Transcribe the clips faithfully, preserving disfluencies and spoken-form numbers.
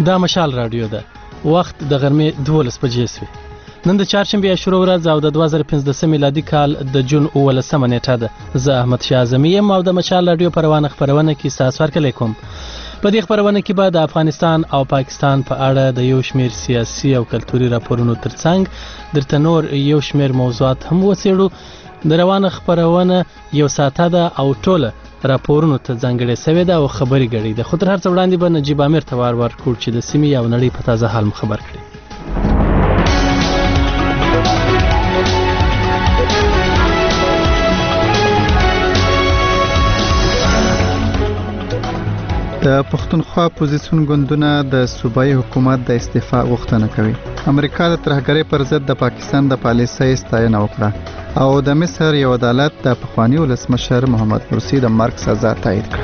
دا مشال رادیو ده. وخت د غرمې دولس بجې سوې. نن د چهارشنبې عاشورا ورځ او د دوه زره پنځلسم میلادي کال د جون اوولسمه نیټه ده. زه احمد شاه اعظمي یم او د مشال رادیو په روانه خپرونه کې ستاسو هرکلی کوم. په دې خپرونه کې به د افغانستان او پاکستان په اړه د یو شمېر سیاسي او کلتوري راپورونو ترڅنګ درته نور یو شمېر موضوعات هم وڅېړو. د روانه خپرونه یو ساعته ده او ټوله راپورونو ته ځانګړې سوې ده او خبرې ګړۍ ده. خو تر هر څه وړاندې به نجیب امیر ته وار ورکړو چې د سیمې او نړۍ په تازه حال خبر کړي. د پښتونخوا اپوزیسیون ګوندونه د صوبایي حکومت د استعفا غوښتنه کوي. امریکا د ترهګرۍ پر ضد د پاکستان د پالیسۍ ستاینه وکړه او د مصر یو عدالت د پخواني ولسمشر محمد مرسي د مرګ سزا تایید کړه.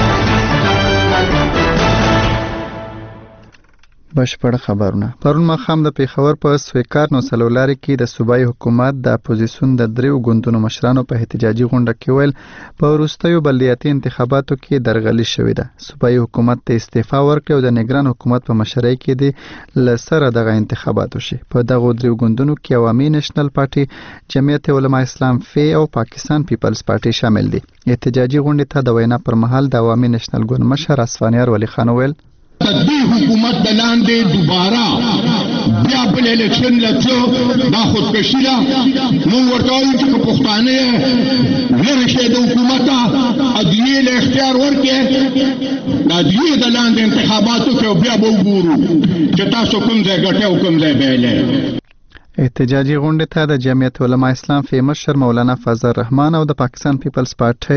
بشپړ خبرونه. پرون ماښام د پیښور په سویکار نو سلولاري کې د صوبایي حکومت د اپوزیسیون د دریو ګوندونو مشرانو په احتجاجي غونډه کې ویل په وروستیو بلدیاتي انتخاباتو کې درغلي شوې ده. صوبایي حکومت ته استعفا ورکړي او د نگران حکومت په مشرۍ کې د لسره دغه انتخاباتو شي. په دغه دریو ګوندونو کې عوامي نېشنل پارټي، جمعیت علماء اسلام فی او پاکستان پیپلز پارټي شامل دي. احتجاجي غونډې ته د وینا پر مهال د عوامي نېشنل ګوند مشر اسفانیار ولی خان ویل تدبی حکومت دلاندې دوباره بیا بل الیکشن لڅو دا خودکشي ده. مونږ ورته وایو چې که پښتانه لرې شي د حکومت عدلیې له اختیار ورکړي د عدلیې دلاندې انتخاباتو کې بیا به وګورو چې تاسو کوم ځای ګټئ او کوم ځای بیایئ. احتجاجي غونډې ته د جمعیت علماء اسلام فی مشر مولانا فضل الرحمن او د پاکستان پیپلز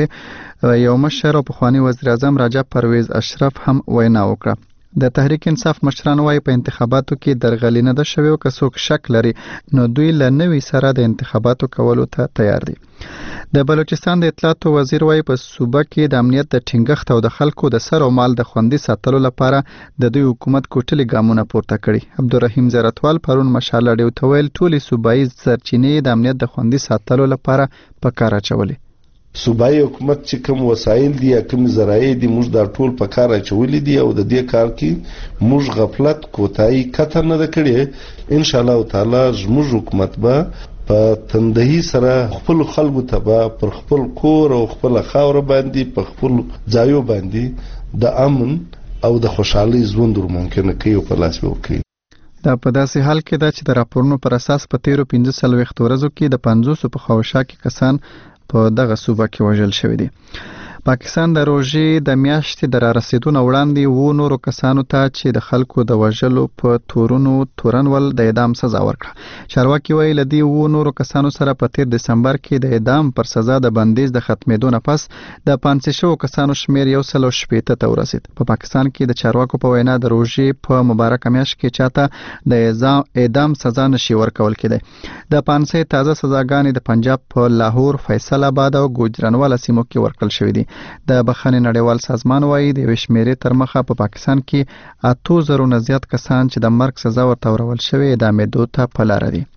پارټي یو مشر او پخوانی وزیر اعظم راجا پرویز اشرف هم وینا وکړه. د تحریک انصاف مشران وايي په انتخاباتو کې درغلي نه ده شوې او که څوک شک لري نو دوی له نوي سره د انتخاباتو کولو ته تیار دي. د بلوچستان د اطلاعاتو وزیر وايي په صوبه کې د امنیت د ټینګښت او د خلکو د سر او مال د خوندي ساتلو لپاره د دوی حکومت کوټلي ګامونه پورته کړي. عبدالرحیم زیرتوال پرون مشال رادیو ته ویل ټولې صوبایي سرچینې د امنیت د خوندي ساتلو لپاره په کار اچولې. صوبایي حکومت چې کوم وسایل دي یا کوم ذرایع دي موږ دا ټول په کار اچولې دي او د دې کار کې موږ غفلت کوتاهي کته نه ده کړې. ان شاء الله تعالی زموږ حکومت به په تندهي سره خپل خلکو ته به پر خپل کور او خپل خاور باندې په خپل ځایو باندې د امن او د خوشحالي ژوند ممکن کوي او په لاس ورکړي. دا په داسې حال کې ده چې د راپورونو پر اساس په تیرو پنځه څلوېښتو ورځو کې د پنځوسو په خواوشا کې کسان په دغه صوبه کې وژل شوي دي. پاکستان د روژې د میاشتې د را رسیدو نه وړاندې وو نورو کسانو ته چې د خلکو د وژلو په تورونو تورنول د اعدام سزا ورکړه. چارواکي وایي له دې وو نورو کسانو سره په تیر دسمبر کې د اعدام پر سزا د بندیز د ختمېدو نه پس د پانسي شوو کسانو شمیر یو سل او شپېته ته ورسید. په پاکستان کې د چارواکو په وینا د روژې په مبارکه میاشت کې چاته د اعدام سزا نشي ورکول کېدی. د پانسي تازه سزاګانې د پنجاب په لاهور، فیصل آباد او ګوجرانوالا سیمو کې ورکړل شوې دي. د بخښنې نړیوال سازمان وايي د یوې شمېرې تر مخه په پاکستان کې اتو زرو نه زیات کسان چې د مرګ سزا ورته ورکول شوې اعدامېدو ته په لاره دي.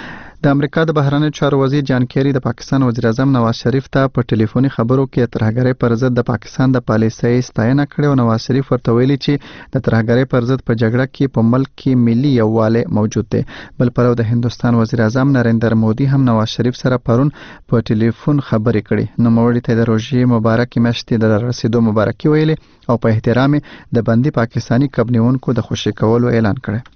د امریکا د بهرنیو چارو وزیر جان کیری د پاکستان وزیر اعظم نواز شریف ته په ټلیفوني خبرو کې د ترهګرۍ پر ضد د پاکستان د پالیسۍ ستاینه کړې او نواز شریف ورته ویلي چې د ترهګرۍ پر ضد په جګړه کې په ملک کې ملي یووالی موجود دی. بل پلو د هندوستان وزیر اعظم نریندر مودي هم نواز شریف سره پرون په ټلیفون خبرې کړې. نوموړي ته د روژې مبارکې میاشتې د رسیدو مبارکي ویلې او په احترام د بندي پاکستاني کبنیونکو د خوشي کولو اعلان کړی.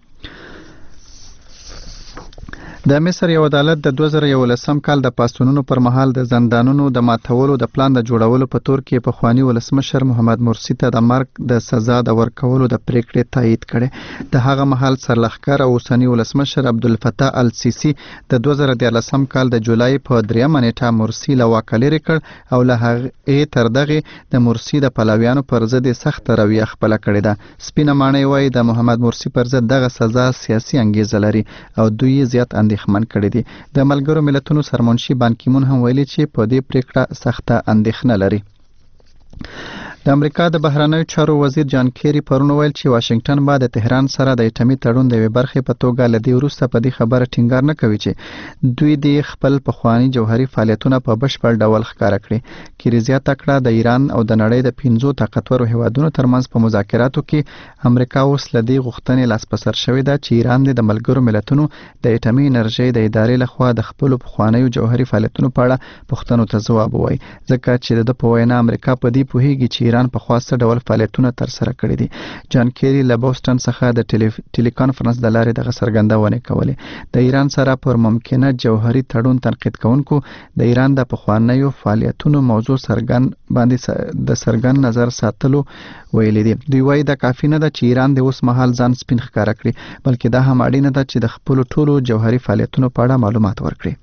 د مصر یو عدالت د دوه زره یولسم کال د پاڅونونو پر مهال د زندانونو د ماتولو د پلان د جوړولو په تور کې پخوانی ولسمشر محمد مرسي ته د مرګ د سزا د ورکولو د پریکړې تایید کړي. د هغه مهال سرلښکر او اوسنی ولسمشر عبدالفتاح السیسی د دوه زره دیارلسم کال د جولای په دریمه نیټه مرسي له واکه لرې کړ او له هغې تر دغې د مرسي د پلویانو پر ضد سخت رویه خپله کړې ده. سپینه ماڼۍ وایي د محمد مرسي پر ضد دغه سزا سیاسي انګیزه لري او دوی زیات اندېښمن کړي دي. د ملګرو ملتونو سرمنشي بان کی مون هم ویلي چې په دې پریکړه سخته اندېښنه لري. د امریکا د بهرنیو چارو وزیر جان کیری پرون ویل چې واشنگټن به د تهران سره د اټومي تړون د یوې برخې په توګه له دې وروسته په دې خبره ټینګار نه کوي چې دوی د خپل پخوانی جوهري فعالیتونه په بشپړ ډول ښکاره کړي. کیری زیاته کړه د ایران او د نړۍ د پنځو طاقتورو هیوادونو ترمنځ په مذاکراتو کې امریکا اوس له دې غوښتنې لاس په سر شوې ده چې ایران د ملګرو ملتونو د اټومي انرژي د ادارې لخوا د خپل پخوانیو جوهري فعالیتونو په اړه پوښتنو ته ځواب ووایي، ځکه چې د په وینا امریکا په دې پوهیږي چې ایران په خاصه ډول فعالیتونه تر سره کړي دي. جان کیری له بوسټن څخه د ټيلي کانفرنس د لارې د څرګندونې کولې. د ایران سره پر ممکنه جوهري تړون تنقید کوونکو د ایران د پخوانیو فعالیتونو موضوع سرګن باندې د سرګن نظر ساتلو ویلي دي. دوی وايي د کافي نه ده چې ایران د اوس مهال ځان سپین ښکاره کړي، بلکې دا هم اړینه ده چې د خپل ټولو جوهري فعالیتونو په اړه معلومات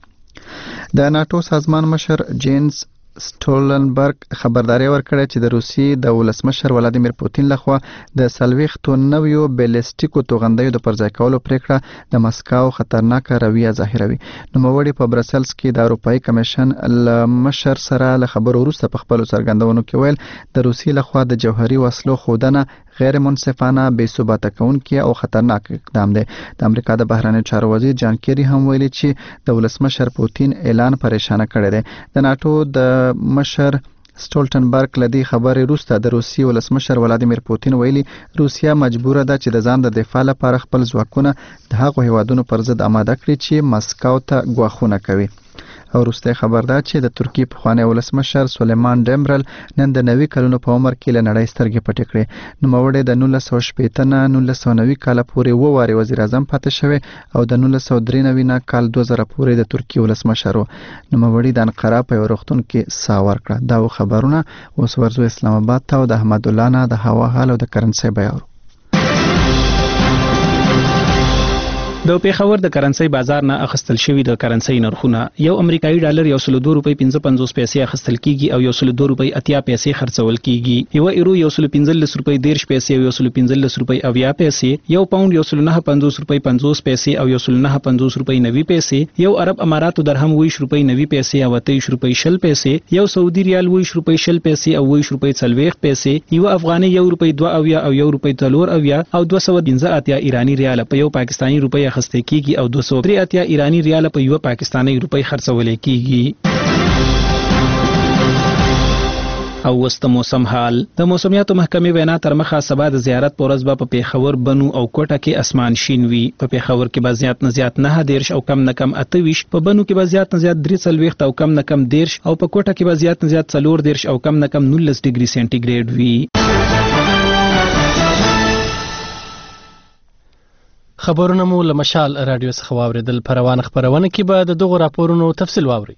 ورکړي. د ناتو سازمان مشر جینز سټولنبرګ خبرداري ورکړه چې د روسیې د ولسمشر ولادیمیر پوتین لخوا د سلويختو نویو بیلستیکو توغندیو د پرځای کولو پریکړه د مسکو خطرناکه رویه ظاهروي. نوموړي په برسلز کې د اروپאי کمیشن له مشر سره له خبرو وروسته په خپل څرګندونو کې ویل د روسیې لخوا د جوهري وسلو خودنه غیر منصفانه، بې ثباته کوونکی او خطرناک اقدام دی. د امریکا د بهرنیو چارو وزیر جان کیری هم ویلي چې د ولسمشر پوتین اعلان پریشانه کړی دی. د ناتو د مشر سټولټنبرګ لدی خبرې وروسته د روسیې ولسمشر ولادیمیر پوتین ویلي روسیا مجبوره ده چې د ځان د دفاع لپاره خپل ځواکونه د هغو هیوادونو پر ضد آماده کړي چې مسکو ته ګواښونه کوي. او وروسته خبر ده چې د ترکیې پخوانی ولسمشر سلیمان ډیمرل نن د نوي کلونو په عمر کې له نړۍ سترګې پټې کړې. نوموړی د نولس سوه شپېته نه نولس سوه نوي کال پورې اووه وارې وزیر اعظم پاتې شوی او د نولس سوه درې نوي نه کال دوه زره پورې د ترکیې ولسمشر و. نوموړي د انقره په یو روغتون کې ساه ورکړه. دا خبرونه اوس ورځو اسلام آباد ته او د احمد الله نه د هوا حال او د کرنسي بیاورو. د پیښور د کرنسي بازار نه اخستل شوی د کرنسي نرخونه یو امریکایي ډالر یو سل دوه روپۍ پنځه پنځوس پیسې اخستل کیږي او یو سل دوه روپۍ اتیا پیسې خرڅول کیږي. یو ایرو یو سل پنځلس روپۍ دیرش پیسې او یو سل پنځلس روپۍ اویا پیسې، یو پاوند یو سل نه پنځوس روپۍ پنځوس پیسې او یو سل نه پنځوس روپۍ نوي پیسې، یو عرب اماراتو درهم ویش روپۍ نوي پیسې او اتیش روپۍ شل پیسې، یو سعودي ریال ویش روپۍ شل پیسې او ویش روپۍ څلوېښت پیسې، یو افغاني یو روپۍ دوه اویا او یو روپۍ څلور اویا او دوه سوه پنځه اتیا ایرانی ریال په یو پاکستانی روپۍ اخیستل کیږي او دوه سوه درې اتیا ایرانی ریال په یو پاکستانی روپۍ خرڅول کیږي. او وست موسم حال د موسمیاتو محکمې وینا تر مخه سبا د زیارت پورز به په پیښور بنو او کوټه کې اسمان شین وي. په پیښور کې به زیات نه زیات نه دیرش او کم نه کم اته ویش، په بنو کې به زیات نه زیات درې څلوېښت او کم نه کم دیرش او په کوټه کې به زیات نه زیات څلور دیرش او کم نه کم نولس ډیګري سنټیګریډ وي. خبرونه مو له مشال رادیو څخه واوریدل. پروانه خبرونه کې به د دغو راپورونو تفصیل واوري.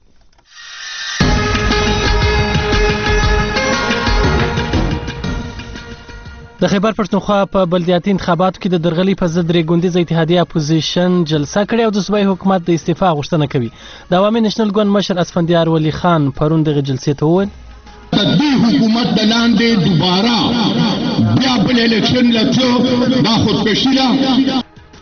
د خیبر پښتونخوا په بلدیاتي انتخاباتو کې د درغلي په ضد درې ګوندیزه اتحادیه اپوزیشن جلسه کړې او د صوبایي حکومت د استعفا غوښتنه کوي. د عوامي نېشنل ګوند مشر اسفندیار ولی خان پرون دغه جلسې ته وویل تدبیر حکومت د لاندې دوباره بیا بل الیکشن لته دا خودکشي ده.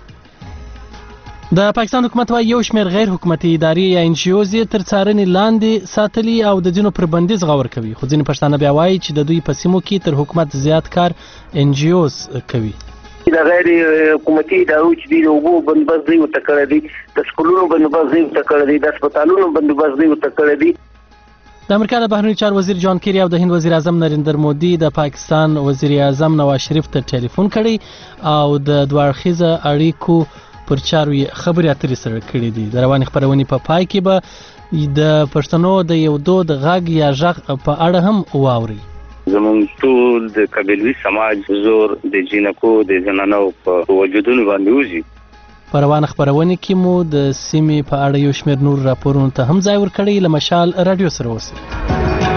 د پاکستان حکومت وايي یو شمېر غیر حکومتي ادارې یا ان جی اوز تر څارنې لاندې ساتلي او د ځینو پر بندیز غور کوي، خو ځینې پښتانه بیا وایي چې د دوی په سیمو کې تر حکومت زیات کار ان جی اوز کوي. د غیر حکومتي ادارو چې د اوبو بندوبست دی ورته کړی دی، د سکولونو بندوبست دی ورته کړی دی، د هسپتالونو بندوبست دی ورته کړی دی. د امریکا د بهرنیو چارو وزیر جان کیری او د هند وزیر اعظم نریندر مودي د پاکستان وزیر اعظم نواز شریف ته ټلیفون کړی او د دوه اړخیزه اړیکو پر چارو خبرې اترې سره کړې دي. د روانې خبرونې په پای کې به د پښتنو د یو دود غږ یا غږ په اړه هم واوري. زموږ ټول د قبیلوي سماج زور د جینکو د زنانو په وجودونو باندې وځي. په روانه خبرونې کې مو د سیمې په اړه یو شمېر نور راپورونو ته هم ځای ورکړی. له مشال رادیو سره اوسئ.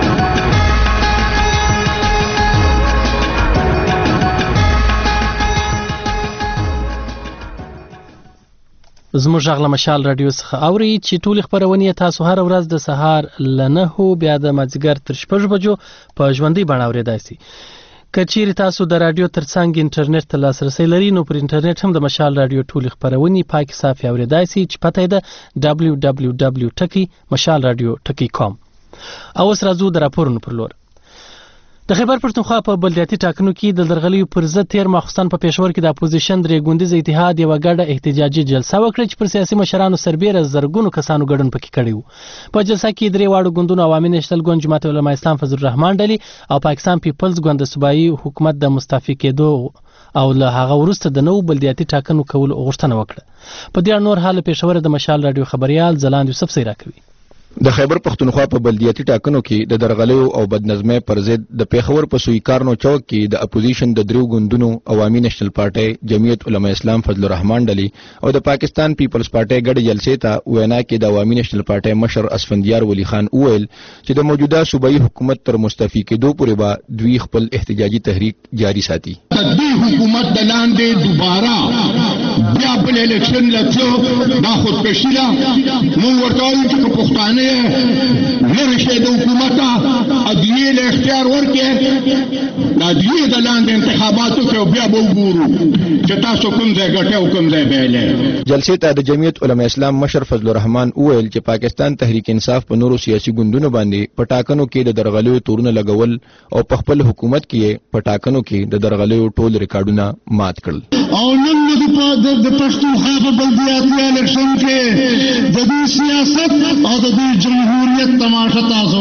زموږ غږ له مشال رادیو څخه اوري چې ټولې خبرونې تاسو هر ورځ د سهار له نهو بیا د مازدیګر تر شپږ بجو په ژوندۍ بڼه اورېدای شئ. که چیرې تاسو د رادیو ترڅنګ انټرنیټ ته لاسرسی لرئ نو پر انټرنیټ هم د مشال رادیو ټولې خبرونې پاکې صافې اورېدای شئ چې پته یې ده ډبلیو ډبلیو ډبلیو ټکی مشال رادیو ټکی کام. او اوس راځو د راپورونو پر لور. د خیبر پښتونخوا په بلدیاتي ټاکنو کې د درغلیو پر ضد تیر ماخوستن په پېښور کې د اپوزیشن درې ګوندیز اتحاد یو ګډه احتجاجي جلسه وکړه چې پر سیاسي مشرانو سربېره زرګونو کسانو ګډون پکې کړی و. په جلسه کې درې واړو ګوندونو عوامي نېشنل ګوند، جماعت علماء اسلام فضل الرحمن ډلې او پاکستان پیپلز ګوند د صوبایي حکومت د مستعفي کېدو او له هغه وروسته د نوو بلدیاتي ټاکنو کولو غوښتنه وکړه. په دې نور حال پېښور د مشال رادیو خبريال ځلاند یوسف سیرا کوي. د خیبر پښتونخوا په بلدیاتي ټاکنو کې د درغلیو او بدنظمۍ پر ضد د پېښور په سویکارنو چوک کې د اپوزیشن د دریو ګوندونو عوامي نېشنل پارټي، جمعیت علماء اسلام فضل الرحمن ډلې او د پاکستان پیپلز پارټي ګډ جلسې ته وینا کې د عوامي نېشنل پارټي مشر اسفندیار ولی خان وویل چې د موجوده صوبایي حکومت تر مستعفي کېدو پورې به دوی خپل احتجاجي تحریک جاری ساتي. د حکومت د لاندې دوباره بیا بل الیکشن لته دا خودکشي ده. موږ ورته وایو چې پښتانه لرشه د حکومت ادیه له اختیار ورکړي د ادیه د لاندې انتخاباتو کې بیا به وګورو چې تاسو کوم ځای ګټه او کوم ځای بیلې. جلسې ته د جمعیت علماء اسلام مشر فضل الرحمن وویل چې پاکستان تحریک انصاف په نورو سیاسي ګوندونو باندې په ټاکنو کې د درغلیو تورونه لګول او په خپل حکومت کې په ټاکنو کې د درغلیو ټول ریکارډونه مات کړل. او نن د پښتونخوا په بلدیاتي الیکشن کې د دې سیاست او د دې جمهوریت تماشا تاسو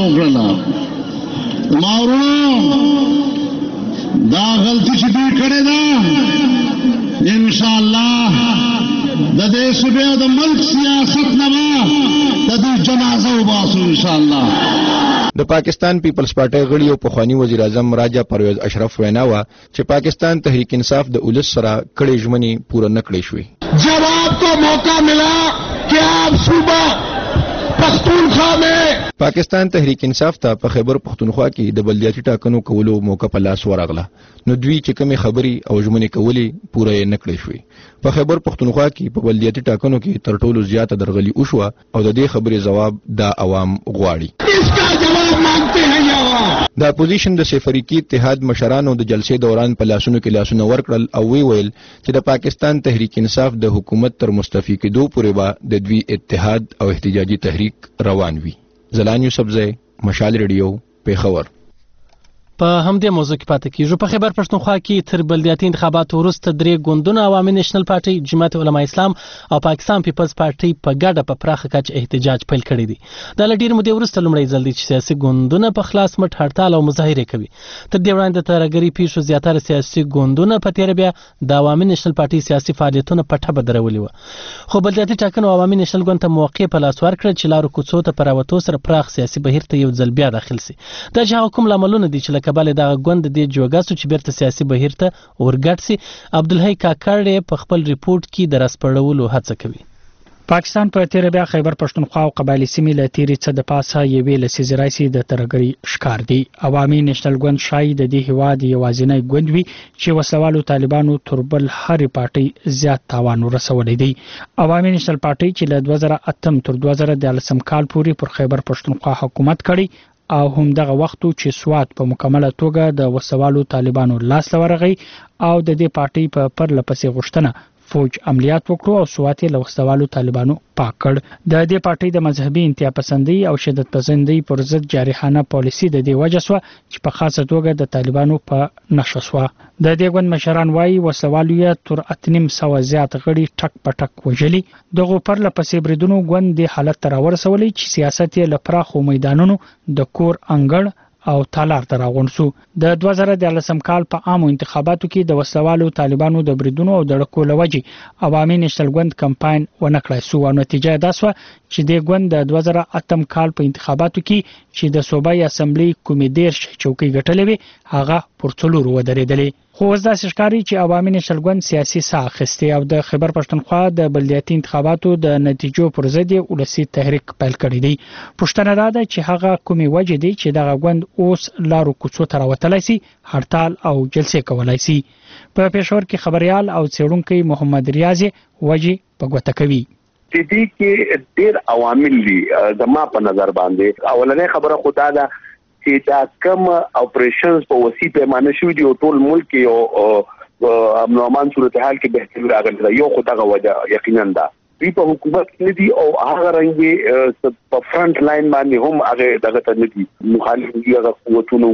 وکړه. ماورو دا غلطي چې دوی کړې ده ان شاء الله د دې صوبې د ملک سیاست نه د دې جنازه وباسو ان شاء الله. د پاکستان پیپلز پارټي غړي او پخوانی وزیر اعظم راجا پرویز اشرف وینا وا چې پاکستان تحریک انصاف د اولس سره کړي ژمنې پوره نه کړې شوې. जब आपको मौका मिला कि आप सूबा पख्तूनख्वा में پاکستان تحریک انصاف ته په خیبر پښتونخوا کې د بلدیاتي ټاکنو کولو موقع په لاس ورغله، نو دوی چې کومې خبري او ژمنې کولې پوره یې نه کړې شوې. په خیبر پښتونخوا کې په بلدیاتي ټاکنو کې تر ټولو زیاته درغلي وشوه او د دې خبرې جواب د عوام غواړي. د اپوزیشن د سفریقي اتحاد مشرانو د جلسې دوران په لاسونو کې لاسونه ورکړل او وی ویل چې د پاکستان تحریک انصاف د حکومت تر مستعفي کېدو پورې به د دوی اتحاد او احتجاجي تحریک روان وي. زلان یوسف زئی، مشال ریډیو، پېښور. په همدې موضوع کې پاتې کیږو. په خیبر پښتونخوا کې تر بلدیاتي انتخاباتو وروسته درې ګوندونه عوامي نېشنل پارټي، جماعت علماء اسلام او پاکستان پیپلز پارټي په ګډه په پراخه کچه احتجاج پیل کړی دی. دا له ډېرې مودې وروسته لومړی ځل دی چې سیاسي ګوندونه په خلاص مټ هړتال او مظاهرې کوي. تر دې وړاندې د ترهګرۍ پیښو زیاتره سیاسي ګوندونه په تېره بیا د عوامي نېشنل پارټي سیاسي فعالیتونه په ټپه درولي وه. خو بلدیاتي ټاکنو عوامي نېشنل ګوند ته موقع په لاس ورکړه چې لارو کوڅو ته په راوتو سره پراخ سیاسي بهیر ته یو ځل بیا داخل سي. دا چې هغه کوم لاملونه دي چې له کبله دغه ګوند د دې جوګاسو چې بیرته سیاسي بهیر ته ورګډ سي، عبدالحی کاکړ په خپل ریپورت کې د راسپړولو هڅه کوي. پاکستان په تیر بیا خیبر پښتونخوا او قبایلی سیمې له تیرې څه د پاسه یوې لسیزې راځي د ترهګرۍ ښکار دی. عوامي نېشنل ګوند شاید د دې هیواد یوازینی ګوند وي چې وسلوالو طالبانو تر بل هرې پارټۍ زیات تاوان ورسولی دی. عوامي نېشنل پارټۍ چې له دوه زره اتم تر دوه زره دیارلسم کال پورې پر خیبر پښتونخوا حکومت کړی او هم دغه وخت چې سواد په مکمله توګه د وسوالو طالبانو لاس لورغی او د دې پارټۍ په پرله پسې غوښتنه فوج عملیات وکړو او سواد له وسوالو طالبانو پاک کړ. د دې پارټۍ د مذهبي انتها پسندۍ او شدت پسندۍ پر ضد جارحانه پالیسي د دې وجه سو چې په خاصه توګه د طالبانو په نشه سو. د دې ګوند مشران وايي وسوالو یې تر اتنیم سو زیات غړي ټک پټک وجلي. دغه پر لپسې بریدونو ګوند د حالت تر ورسولې چې سیاست یې لپراخو میدانونو د کور انګړ او تالار ته راغون سو. د دوه زره دیارلسم کال په عامو انتخاباتو کې د وسوالو طالبانو د بریدونو او د ډکو لوجې عوامي نېشنل ګوند کمپاین ونه کړای سو او نتیجه دا سو چې د ګوند د دوه زره اتم کال په انتخاباتو کې چې د صوبایي اسمبلی کومې دېرش چوکۍ ګټلې وي هغه پر څلور ودرېدلې. خو اوس داسې ښکاري چې عوامي نېشنل ګوند سیاسي ساه اخیستې او د خیبر پښتونخوا د بلدیاتي انتخاباتو د نتیجو پر ضد یې ولسي تحریک پیل کړی دی. پوښتنه دا ده چې هغه کومې وجې دي چې دغه ګوند اوس لارو کوڅو ته راوتلی سي، هړتال او جلسې کولی سي. په پېښور کې خبريال او څېړونکی محمد ریاض وجې په ګوته کوي. د دې کې ډېر عوامل دي زما په نظر باندې. اولنۍ خبره خو دا ده چې دا کم اپریشنز په وسیع پیمانه شوي دي او ټول ملک یو امن او امان صورتحال کې بهتري راغلی ده. یو خو دغه وجه یقینا ده دوی په حکومت کې نه دي او هغه رنګ په فرنٹ لاین باندې هم هغه دغه ته نه دي مخالف دي هغه قوتونه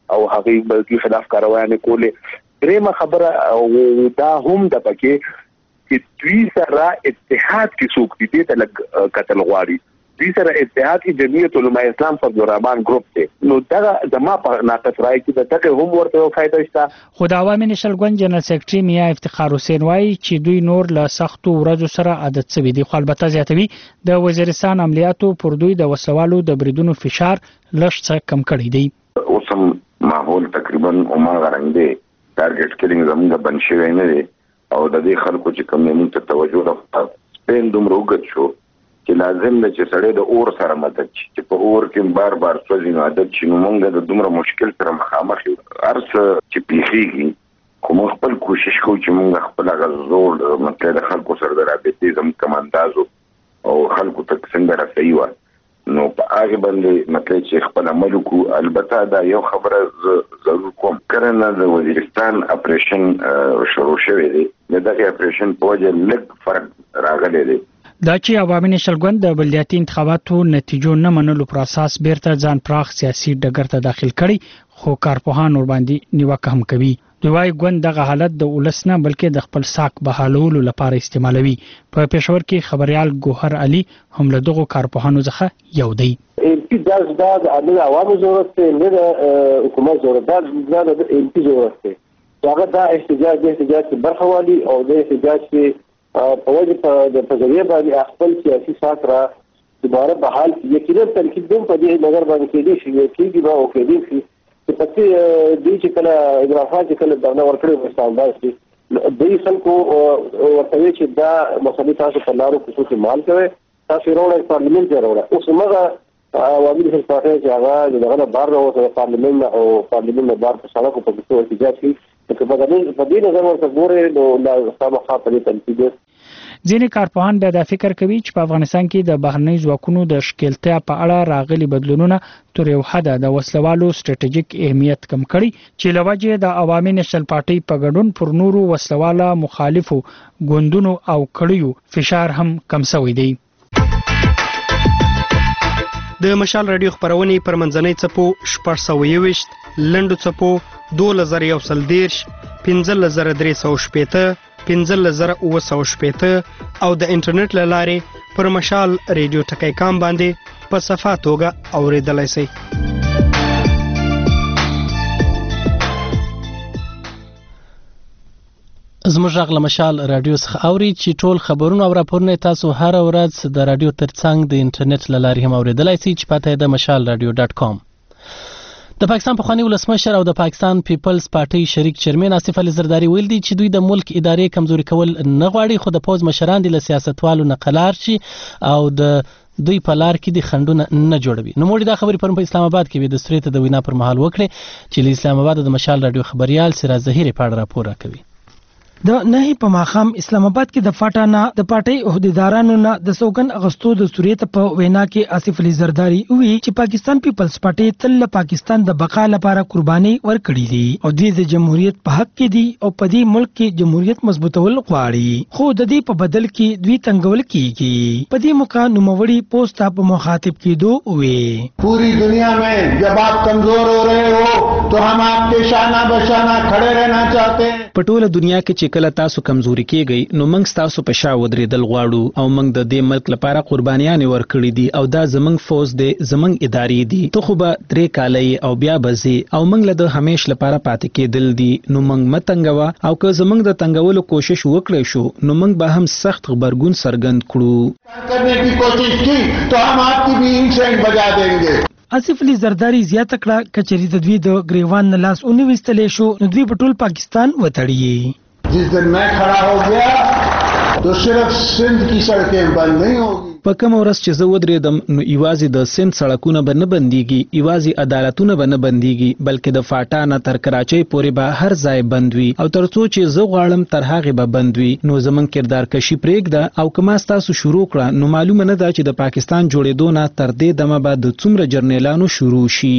او هغه بلکې خلاف کاروایانه کولې. درېمه خبره او دا هم د پکې چې دوی سره اتحاد کې څوک دي ته لګ قتل غواړي. دوی سره اتحاد کې جمعیت علماء اسلام فضل الرحمن ګروپ ته نو دا زما په ناقص راي کې د دغه هم ورته فائدہ شته. خو د عوامي نشل ګوند جنرال سیکریټري میا افتخار حسین وایي چې دوی نور له سختو ورځو سره عادت شوي دي. خو البته زیاتوي د وزیرستان عملیاتو پر دوی د وسوالو د بریدونو فشار لږ څه کم کړی دی. اوسم ماحول تقریبا عمر غرنګ دی، ټارګټ کیلینګ زموږ بن شوی نه دی او د دې خلکو چې کوم نه ته توجه راوړل سپین دومره وګت شو چې لازم ده چې سړی د اور سره مدد شي چې په اور کې بار بار سوځي نو عادت شي. نو موږ د دومره مشکل سره مخامخ یو ارڅ چې پیخیږي کوم خپل کوشش کوو چې موږ خپل غزور مطلب د خلکو سره د رابطې زم کماندازو او خلکو ته څنګه رسېي و نو په هغه باندې مطلب چې خپل عمل کو. البته دا یو خبره ضرور کوم کرنه د وزیرستان اپریشن شروع شوی دی. دغه اپریشن په وجه لږ فرق راغلی دی. دا چې عوامي نشل ګوند د بلدیاتي انتخاباتو نتیجو نه منلو پر اساس بیرته ځان پراخ سیاسي ډګر ته داخل کړي خو کارپوهان ور باندې نیوکه هم کوي. دوی وايي ګوند دغه حالت د ولس نه بلکې د خپل ساک بحالولو لپاره استعمالوي. په پېښور کې خبريال ګوهر علي هم له دغه کارپوهانو څخه یو دی. امپی داز دا د عوامو ضرورت دی نه د حکومت ضرورت دا د امپی ضرورت دی. هغه دا احتجاج د احتجاج برخه والی او د احتجاج کې په وجه په د فزریه باندې خپل سیاسي ساک را دوباره بحال یقینا تنقید هم په دې نظر باندې کېږي چې کېږي به او کېږي چې پکې دوی چې کله اضافات چې کله دغه ورکړي په استعمال شي دوی خلکو ورته چې دا مسلې تاسو په لارو خصوصي مال کوي تاسو وروړی پارلیمنت ته وروړی. اوس موږ عوامي نشل پارټي چې هغه دغه بار راوځي پارلیمنت او پارلیمنت بار په سړکو په څو احتجاج کوي چې په دې نظر ورته ګوري نو لا سمخه په دې تنقید. ځینې کارپوهان بیا دا فکر کوي چې په افغانستان کې د بهرنۍ ځواکونو د ښکېلتیا په اړه راغلي بدلونونه تر یو حده د وسلوالو سټریټیجیک اهمیت کم کړي چې له وجې د عوامي نشل پارټي په ګډون پر نورو وسلواله مخالفو ګوندونو او کړیو فشار هم کم شوی دی. د مشال رادیو خبرونه پر منځنۍ چپو شپږ سوه یوویشت لنډو چپو دوه زره یو سل دېرش پنځه زره درې سوه شپېته پنځه زره اوه سوه شپېته او د انټرنیټ له لارې پر مشال ریډیو ټکی کام باندې په صفه توګه اوریدلای شئ. زموږ غږ له مشال رادیو څخه اوري چې ټول خبرونه او راپورونه تاسو هر ورځ د رادیو ترڅنګ د انټرنیټ له لارې هم اوریدلای شئ چې پته د مشال رادیو ډاټ کام. د پاکستان پخوانی ولسمشر او د پاکستان پیپلز پارټي شریک چیرمن آصف علي زرداری ویل دي چې دوی د ملک ادارې کمزوري کول نه غواړي خو د پوز مشران دي له سیاستوالو نه قلار شي او د دوی په لار کې د خندونه نه جوړوي. نو موږ دا خبرې پرون په اسلام آباد کې د ستوري ته د وینا پر مهال وکړې چې له اسلام آباد د مشال رادیو خبريال سراج ظهیر په اړه راپور راکوي. د نهي په ماخام اسلام آباد کې د فاټانا د پارټي عہدیدارانو نه د سوګن اغستو د سوریت په وینا کې آصف علي زرداری وی چې پاکستان پیپلز پارټي تل پاکستان د بقا لپاره قرباني ورکړي دي او دوی د جمهوریت په حق کې دي او په دې ملک کې جمهوریت مضبوطول غواړي خو د دې په بدل کې دوی تنګول کیږي. په دې موقع نوموړي پوسټ په مخاطب کېدو وی پوری دنیا میں جب آپ کمزور ہو رہے ہو تو ہم آپ کے شانہ بشانہ کھڑے رہنا چاہتے ہیں. په ټوله دنیا کې چې کله تاسو کمزوري کیږئ نو موږ تاسو په شا ودرېدل غواړو او موږ د دې ملک لپاره قربانیانې ورکړې دي او دا زموږ فوز دی زموږ ادارې دي. ته خو به درې کاله او بیا بزي او موږ له د همیش لپاره پاتې کېدل دي نو موږ متنګوا او که زموږ د تنګولو کوشش وکړې شو نو موږ به هم سخت خبرګون سرګند کړو. کرنے کی کوشش کی تو ہم آپ کی بھی انسینٹ بجا دیں گے. آصف علي زرداری زیاته کړه کچري د دوی د گریوان نه لاس اونې وستلې شو نو دوی په ټول پاکستان وتړي. جس دن میں کھڑا ہو گیا تو صرف سندھ کی سڑکیں بند نہیں ہوگی. په کوم ورځ چې زه ودرېدم نو یوازې د سند سړکونه به نه بنديږي یوازې عدالتونه به نه بنديږي بلکې د فاټا نه تر کراچۍ پورې به هر ځای بند وي او تر څو چې زه غواړم تر هغې به بند وي. نو زمونږ کردار کشي پرېږده او که ما ستاسو شروع کړه نو معلومه نه ده چې د پاکستان جوړېدو نه تر دې دمه به د څومره جرنیلانو شروع شي.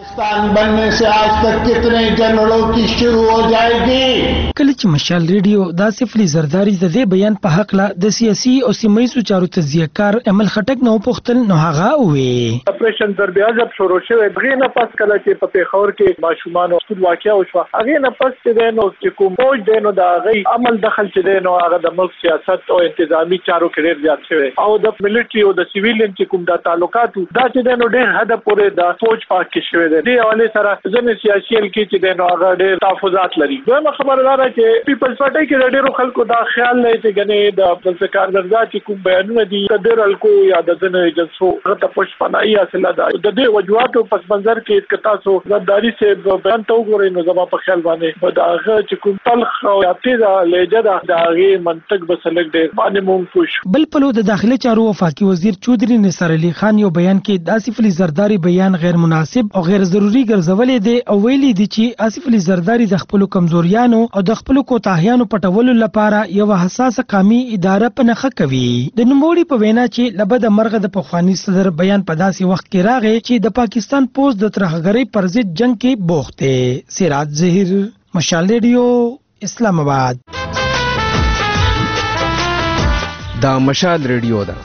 पाकिस्तान बनने से आज तक कितने जनरलों की शुरू हो जाएगी. کله چې مشال ریډیو د سفلی زرداری د دې بیان په حق لا د سیاسي او سیمایي چارو تزیهکار عمل خټک نو پختل نو هغه وې اپریشن ضرب اعظم شروع شوه دغه نه پس کله چې په پیښور کې ماشومان او خپل واقعیا وشو هغه نه پس چې نو چې کوم فوج دینو دا غي عمل دخل چې دینو هغه د ملک سیاست او انتظامی چارو کې ډیر زیات شوه او د ملټری او د سیویلین چې کوم د تعلقات دا چې دینو ډیر حد پورې د فوج پاک کې شوه دی حواله سره ځنې سیاسي ال کې چې دینو هغه ډیر تحفظات لري دویمه خبردار چې پیپلز پارټي کې ډیرو خلکو دا خیال لري چې غني د خپل کارګردان چې کوم بیانونه دي د ډیر الکو یا د ځنې ایجنسو غته پښ پناهي حاصله ده د دې وجوهاتو پس منظر کې کتا سو زداري سے بیان ته وګورئ نو زما په خیال باندې دا هغه چې کوم تلخ او تیزه لهجه ده دا هغه منطق بسلک ډیر باندې مونږ خوش بل پلو د داخلي چارو وفاقي وزیر چودري نثار علي خان یو بیان کې د آصف علي زرداری بیان غیر مناسب او غیر ضروری ګرځولې دي او ویلي دي چې آصف علي زرداری د خپل کمزوریانو او د خپل کوتاهیانو پټولو لپاره یو حساسه قومي اداره په نخښه کوي د نوموړي په وینا چې لبد مرغه د پخوانی صدر بیان په داسې وخت کې راغی چې د پاکستان پوز د ترهګرۍ پر ضد جنگ کې بوخته سراج ظهیر مشال ریډیو اسلام آباد دا مشال ریډیو ده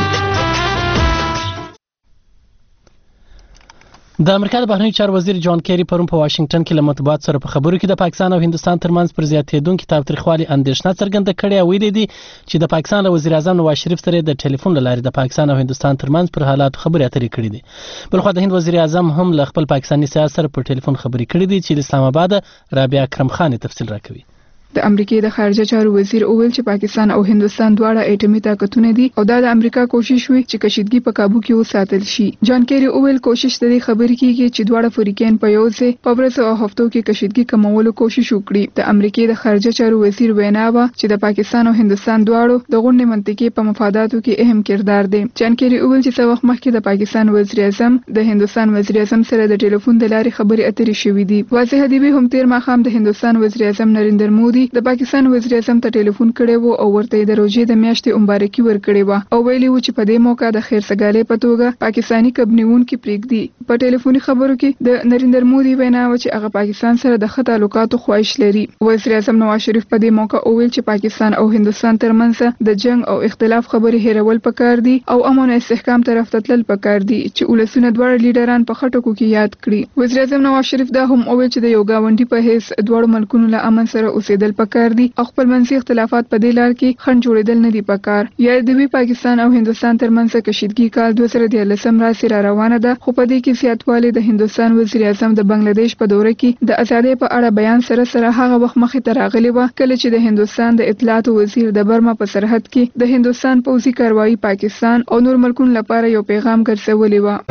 د امریکا د بهرنیو چارو وزیر جان کیری پرون په واشنگټن کې له مطبوعات سره په خبرو کې د پاکستان او هندستان ترمنځ پر زیاتېدونکو تاوتریخوالي اندېښنه څرګنده کړې او ویلي دي چې د پاکستان له وزیر اعظم نواز شریف سره د ټلیفون له لارې د پاکستان او هندستان ترمنځ پر حالات خبرې اترې کړې دي بلخو د هند وزیر اعظم هم له خپل پاکستاني سیاست سره په ټلیفون خبرې کړې دي چې اسلام آباد رابعه اکرم خان تفصیل راکوي د امریکای د خارجه چارو وزیر اوویل چې پاکستان او هندستان دواړه اټومي طاقتونه دي او دا د امریکا کوشش وي چې کشیدګي په काबू کې وساتل شي جان کیری اوویل کوشش د دې خبرې کیږي چې دواړه فریقین په یو ځای په ورځو او هفتو کې کشیدګي کمولو کوشش وکړي د امریکای د خارجه چارو وزیر وینا و چې د پاکستان او هندستان دواړو د غونډې منطقې په مفاداتو کې اهم کردار دی جان کیری اوویل چې څو وخت مخکې د پاکستان وزیر اعظم د هندستان وزیر اعظم سره د ټلیفون د لارې خبرې اترې شوې دي واضح دی به هم تیر ماخام د هندستان وزیر اعظم نریندر مودي د پاکستان وزیر اعظم ته ټلیفون کړی وو او ورته د روزي د میاشتې مبارکي ورکړې و او ویلي و چې په دې موقع د خیر سګالې په توګه پاکستانی کبنیون کې پریږدي په ټلیفوني خبرو کې د نریندر مودي وینا و چې هغه پاکستان سره د خط تعلقاتو خواهش لري وزیر اعظم نواز شریف په دې موقع وویل چې پاکستان او هندستان ترمنځ د جنگ او اختلاف خبرې هیرول پکار دي او امن او استحکام طرف ته تلل پکار دي چې ولسونه دواړه لیډران په خټو کې یاد کړي وزیر اعظم نواز شریف دا هم وویل چې د یو گاونډي په هیڅ دواړو ملکونو له امن سره اوسېدل پکار دي خپل منځي اختلافات په دې لار کې خنډ جوړېدل نه دي پکار یا د وی پاکستان او هندستان ترمنځ کشیدګي کال دوه زره دیارلسم راځي را روانه ده خو په دې کې زیاتوالی د هندستان وزیر اعظم د بنگلاديش په دوره کې د ازادۍ په اړه بیان سره سره هغه وخت مخې ته راغلی و کله چې د هندستان د اطلاعات وزیر د برما په سرحد کې د هندستان پوځي کاروایی پاکستان او نور ملکونو لپاره یو پیغام ګرځولی و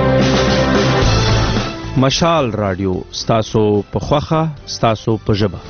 مشال رادیو ستاسو په خوخه ستاسو په ژبه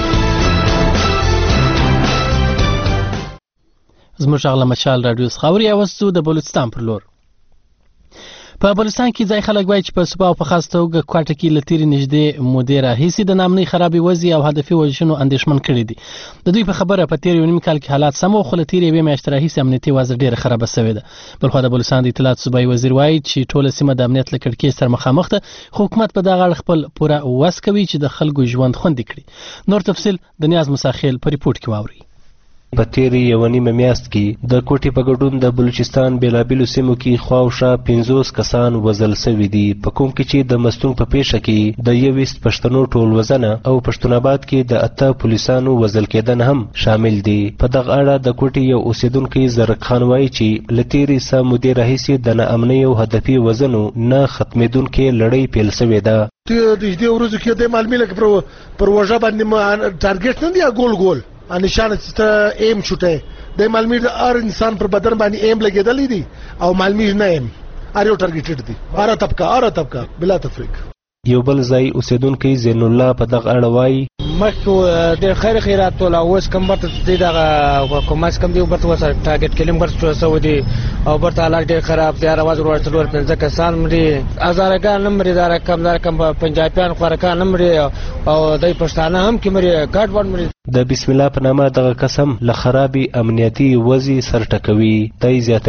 زموږ غلا مشال رادیو خاوري اوسو د بلوچستان پر لور په بلوچستان کې ځای خلک وایي چې په صبح او په خاص توګه کوټه کې لتیری نږدې مودې راهیسي د نامنۍ خرابې وضعي او هدفي وژنو اندېښمن کړي دي د دوی په خبره په تیر یو نیم کال کې حالات سم او خو لتیری یوې میاشتې راهیسي امنیتي وضع ډېره خرابه سوې ده بلخو د بلوچستان د اطلاعات صوبایي وزیر وایي چې ټوله سیمه د امنیت له کړکۍ سره مخامخ ده خو حکومت په دغه اړه خپل پوره وس کوي چې د خلکو ژوند خوندي کړي نور تفصیل د نیاز مساخیل په ریپورت کې واوري په تیرې یوه نیمه میاشت کې د کوټې په ګډون د بلوچستان بېلابېلو سیمو کې خواوشا پنځوس کسان وژل سوي دي په کوم کې چې د مستونګ په پیښه کې د یویشت پښتنو ټول وژنه او پښتون آباد کې د اته پولیسانو وژل کېدن هم شامل دي په دغه اړه د کوټې یو اوسیدونکی زرک خان وایي چې له تېرې څه مودې راهیسې د ناامنۍ او هدفي وژنو نه ختمېدونکې لړۍ پیل سوې ده د دې ورځو کې د معلومي لکه پر وژه باندې ټارګېټ نه دی ګول ګول نشانه چې ایم چټه د معلومي د هر انسان پر بدن باندې ایم لګېدلې دي او معلومي نه ایم هر یو ټارګېټډ دي هر طبقه هر طبقه بلا تفریق یو بل ځای اوسیدونکی زین الله په دغه اړه وایي مخکې د خیر خیرات ټول اوس کوم برته د دغه حکومت کوم دی برته وسه ټارګټ کلم برته شو دی او برته حالات ډېر خراب دي راوځ ورته ټول پنځه کسان مړي هزارګان نمبر دار کم دار کم پنجابیان خورکان نمبر او دای پښتانه هم کې مړي ګډ وډ مړي د بسم الله په نامه دغه قسم له خرابي امنیتي وضعي سر ټکوي دای زیاتوي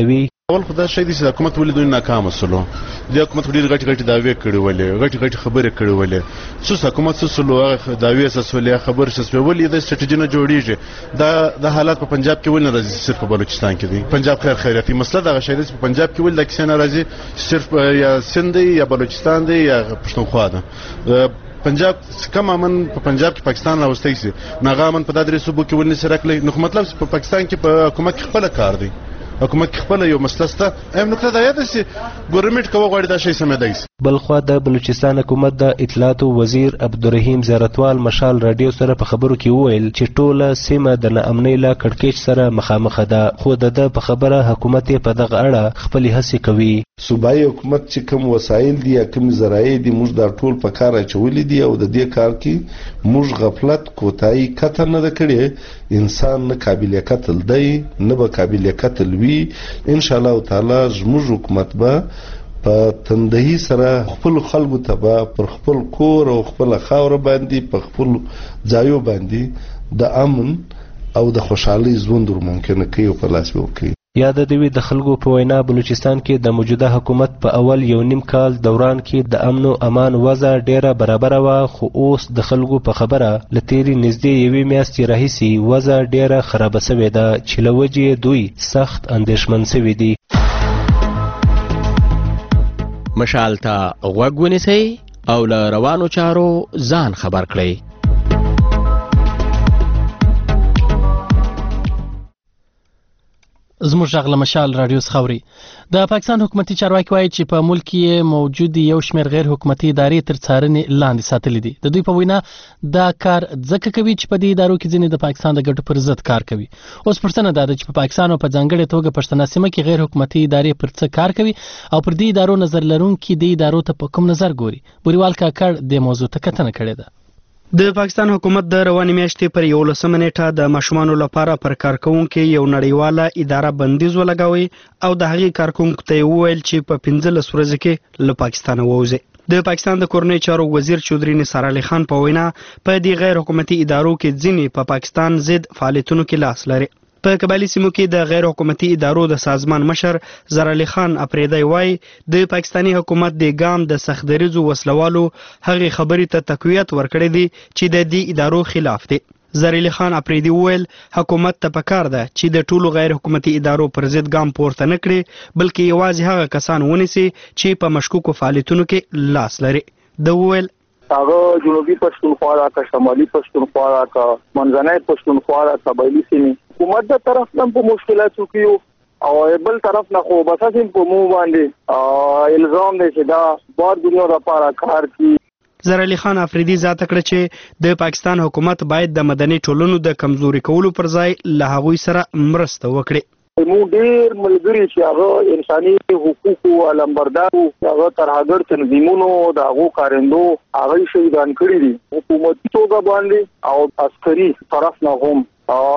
اول خدای شي د حکومت ولې دوی ناکام وسلو د حکومت ډیر غټ غټ داوی کړي ولې غټ غټ خبره کړي ولې څه حکومت څه سلو داوی اساسولې خبر څه ولې د سټریټیجی نه جوړیږي دا د حالات په پنجاب کې ولې راځي صرف په بلوچستان کې دي پنجاب خیر خیراتي مسله دا شي د پنجاب کې ولې د کسان راځي صرف یا سند یا بلوچستان دی یا پښتونخوا ده پنجاب کم امن په پنجاب کې پاکستان راوستي سي ناغامن په دادري صوبو کې ولني سره کړی نو مطلب په پاکستان کې په حکومت کې خپل کار دی حکومت خپل یو مسله سته ایم نقطه دا یاد سي ګورنمنت کوو غواړي دا شی سم دی بلخوا د بلوچستان حکومت د اطلاعات وزیر عبدالرحیم زیارتوال مشال رادیو سره په خبرو کې وویل چې ټوله سیمه د ناامنۍ له کړکېچ سره مخامخ ده خو د په خبره حکومت په دغه اړه خپل هڅې کوي صوبایي حکومت چې کوم وسایل دي یا کوم ذرایع دي موږ دا ټول په کار اچولې دي او د دې کار کې موږ غفلت کوتاهي کته نه کړې انسان نه قابل قتل دی نه به قابل قتل وي ان شاء الله تعالی زموږ حکومت به په تندهي سره خپل خلکو ته به پر خپل کور او خپل خاور باندې په خپل ځایو باندې د امن او د خوشحالي ژوند ممکن کوي په لاس وکړي یاد دوی د خلکو په وینا بلوچستان کې د موجوده حکومت په اول یو نیم کال دوران کې د امن او امان وضع ډیره برابر و خو اوس د خلکو په خبره لتیری نږدې یوې میاشتې راهیسي وضع ډیره خراب شوې ده چې لوجې دوی سخت اندېښمن شوي دي مشال ته غوږ ونیسئ او له روانو چارو ځان خبر کړئ زموږ غږ له مشال رادیو څخه اوري د پاکستان حکومتي چارواکي وایي چې په ملک کې موجود یو شمېر غیر حکومتي ادارې تر څارنې لاندې ساتلې دي د دوی په وینا دا کار ځکه کوي چې په دې ادارو کې ځینې د پاکستان د ګټو پر ضد کار کوي اوس پوښتنه دا ده چې په پاکستان او په ځانګړې توګه پښتنه سیمه کې غیر حکومتي ادارې پر څه کار کوي او پر دې ادارو نظر لرونکي دې ادارو ته په کوم نظر ګوري بوریوال کاکړ د موضوع ته کتنه کړې ده د پاکستان حکومت د رواني میاشتې پر یولسمه نیټه د ماشومانو لپاره پر کارکونکو یو نړیواله اداره بندیز ولګاوي او د هغې کارکونکو ته وویل چې په پنځلس ورځې کې له پاکستانه ووځي د پاکستان د کورنۍ چارو وزیر چودري نثار علي خان په وینا په دې غیر حکومتي ادارو کې ځینې په پاکستان ضد فعالیتونو کې لاس لري په قبایلی سیمو کې د غیر حکومتي ادارو د سازمان مشر زر علي خان اپریدی وای د پاکستانی حکومت د ګام د سختدریزو وسلوالو هغې خبرې ته تقویت ورکړی دی چې د دې ادارو خلاف دی زر علي خان اپریدی وویل حکومت ته پکار ده چې د ټولو غیر حکومتي ادارو پر ضد ګام پورته نه کړي بلکې یوازې هغه کسان ونیسي چې په مشکوکو فعالیتونو کې لاس لري د وویل هغه جنوبي پښتونخوا راکا شمالي پښتونخوا راکا منځنۍ پښتونخوا راکا قبایلی سیمې حکومت د طرف نه په مشکلاتو کې او بل طرف نه خو بس هم په مو باندې الزام دی چې دا بار دنیا لپاره کار کوي زر علي خان افریدي ذات کړ چې د پاکستان حکومت باید د مدني ټولنو د کمزوري کولو پر ځای له هغوی سره مرسته وکړي مو ډیر ملګری چې هغه انساني حقوقو علمبردارو هغه ترهګر تنظیمونو د هغو کارندو هغه شهیدان کړي دي حکومتي توګه باندې او عسکري طرف نه هم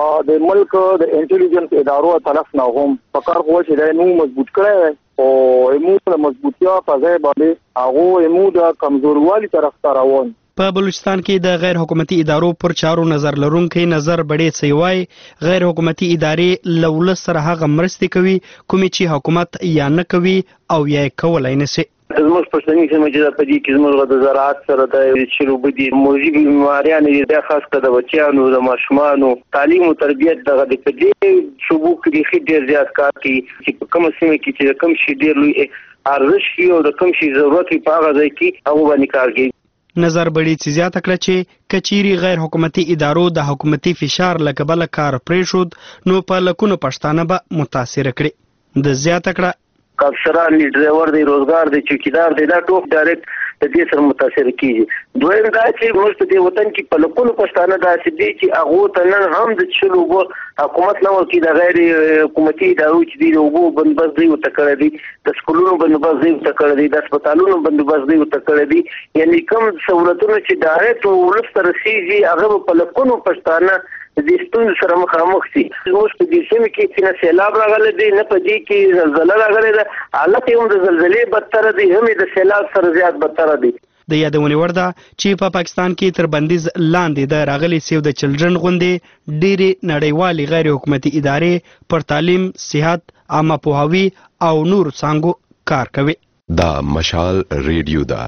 د ملک د انټيليجنس ادارو طرف نه هم فکر خو چې دا نو مضبوط کړي او ایمو د مضبوطیا په ځای باندې هغه ایمو د کمزوروالي طرف ته روان په بلوچستان کې د غیر حکومتي ادارو پر چارو نظر لرونکي نظر بډې سیوای غیر حکومتي ادارې لولس سره هغه مرستې کوي کومې چې حکومت یا نه کوي او یا کولای نشي زموږ پښتني سیمه چې د پدې کې زموږ د زراعت سره د شروع دي موزي بیماریانو د خاص کړه د بچیانو د ماشومانو تعلیم او تربیت دغه د پدې شوبو کې د ډېر زیات کار کوي چې کوم سیمه کې چې کوم شي ډېر لوی ارزش او د کوم شي ضرورت په هغه ځای کې هغه باندې کار کوي نظر بډې چې زیاته کړه چې کچيري غیر حکومتي ادارو د حکومتي فشار لکبل کار پرېښود نو په لکونو پښتانه به متاثر کړي د زیاته کړه کافسران دی ډرایور دی روزګار دی چوکیدار دی دا ټول ډایرکټ د دې سره متاثر کیږي دویم دا چې موږ په دې وطن کې په لکونو پښتانه داسې دي چې هغه ته نن هم د چلو وو حکومت نو کې د غیر حکومتي ادارو چې دی وو بندوبست دی او تکړه دي د سکولونو بندوبست دی او تکړه دي د هسپتالونو بندوبست دی او تکړه دي یعنی کوم سہولتونه چې ډایرکټ ولست رسیږي هغه په لکونو پښتانه د ستون سره مخامخ دي اوس په دې سیمه کې چې نه سیلاب راغلی دی نه په دې کې زلزلہ راغلی ده حالت هم د زلزلې بدتر دی هم د سیلاب سره زیات بدتر دی د یادونې وړ ده چې په پاکستان کې تر بندیز لاندې د راغلي سیو د چلډرن غونډې ډېرې نړیوالې غیر حکومتي ادارې پر تعلیم صحت عامه پوهاوي او نور څانګو کار کوي. دا مشال ریډیو ده.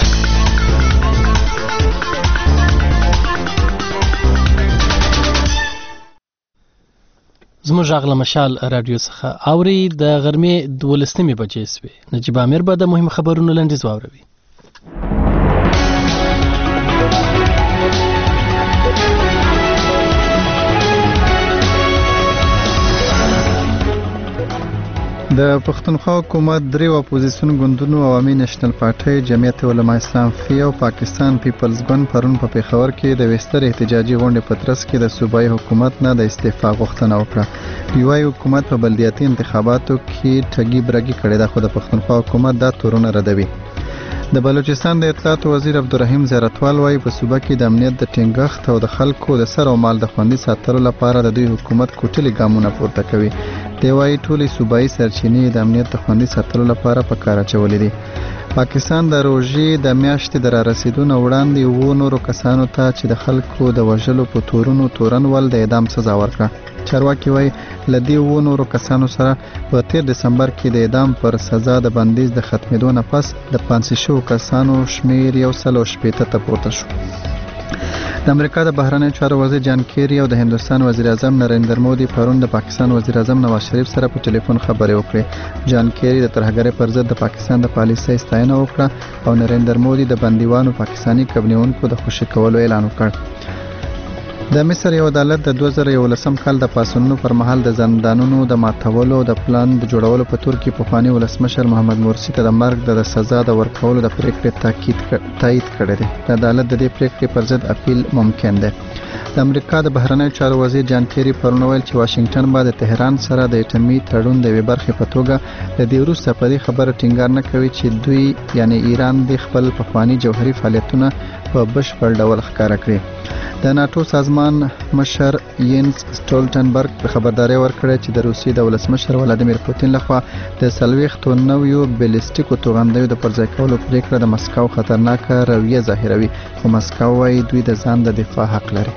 زموږ غږ له مشال رادیو څخه اوري. د غرمې دولسمې بجې سوې. نجیب امیر به د مهم خبرونو لنډیز واوروي. د پښتونخوا حکومت درې اپوزیسیون ګوندونو عوامي نېشنل پارټۍ، جمعیت علما اسلام فی او پاکستان پیپلز ګوند پرون په پیښور کې د وستر احتجاجي غونډې په ترڅ کې د صوبایي حکومت نه د استعفا غوښتنه وکړه. دیوای حکومت په بلدیاتي انتخاباتو کې ټګي برګي کړې ده، خو د پښتونخوا حکومت دا تورونه ردوي. د بلوچستان د اطلاعات وزیر عبدالرحیم زیارتوال وايي په صوبه کې د امنیت د ټینګښت او د خلکو د سر او مال د خوندي ساتلو لپاره د دوی حکومت کوټلي ګامونه پورته کوي. دی وايي ټولې صوبایي سرچینې د امنیت د خوندي ساتلو لپاره په کار اچولې دي. پاکستان د روژې د میاشتې د را رسیدو نه وړاندې اوو نورو کسانو ته چې د خلکو د وژلو په تورونو تورن ول د اعدام سزا ورکړه. چارواکي وايي له دې اوو نورو کسانو سره په تیر دسمبر کې د اعدام پر سزا د بندیز د ختمېدو نه پس د پانسي شوو کسانو شمیر یو سل او شپېته ته پورته شو. د امریکا د بهرنیو چارو وزیر جان کیری او د هندوستان وزیر اعظم نریندر مودي پرون د پاکستان وزیر اعظم نواز شریف سره په ټلیفون خبرې وکړې. جان کیری د ترهګرۍ پر ضد د پاکستان د پالیسۍ ستاینه وکړه او نریندر مودي د بندیوانو پاکستاني کبنیونکو د خوشي کولو اعلان وکړ. د مصر یو عدالت د دوه زره یولسم کال د پاڅونونو پر مهال د زندانونو د ماتولو او د پلان د جوړولو په تور کې پخواني ولسمشر محمد مرسي ته د مرګ د سزا د ورکولو د پریکړې تاکید تایید کړی دی. د عدالت د دې پریکړې پر ضد اپیل ممکن دی. د امریکا د بهرنیو چارو وزیر جان کیری پرون ویل چې واشنگټن به د تهران سره د اټومي تړون د یوې برخې په توګه د دې وروسته په دې خبره ټینګار نه کوي چې دوی یعنی ایران د خپل پخواني جوهري فعالیتونه په بشپړ ډول ښکاره کړي. د ناتو سازمان مشر یینز سټولټنبرګ په خبرداري ورکړه چې د روسیې د ولسمشر ولادیمیر پوتین لخوا د سلويختو نویو بیلستیکو توغندیو د پرځای کولو پریکړه د مسکو خطرناکه رویه ظاهروي، خو مسکو وايي دوی د ځان د دفاع حق لري.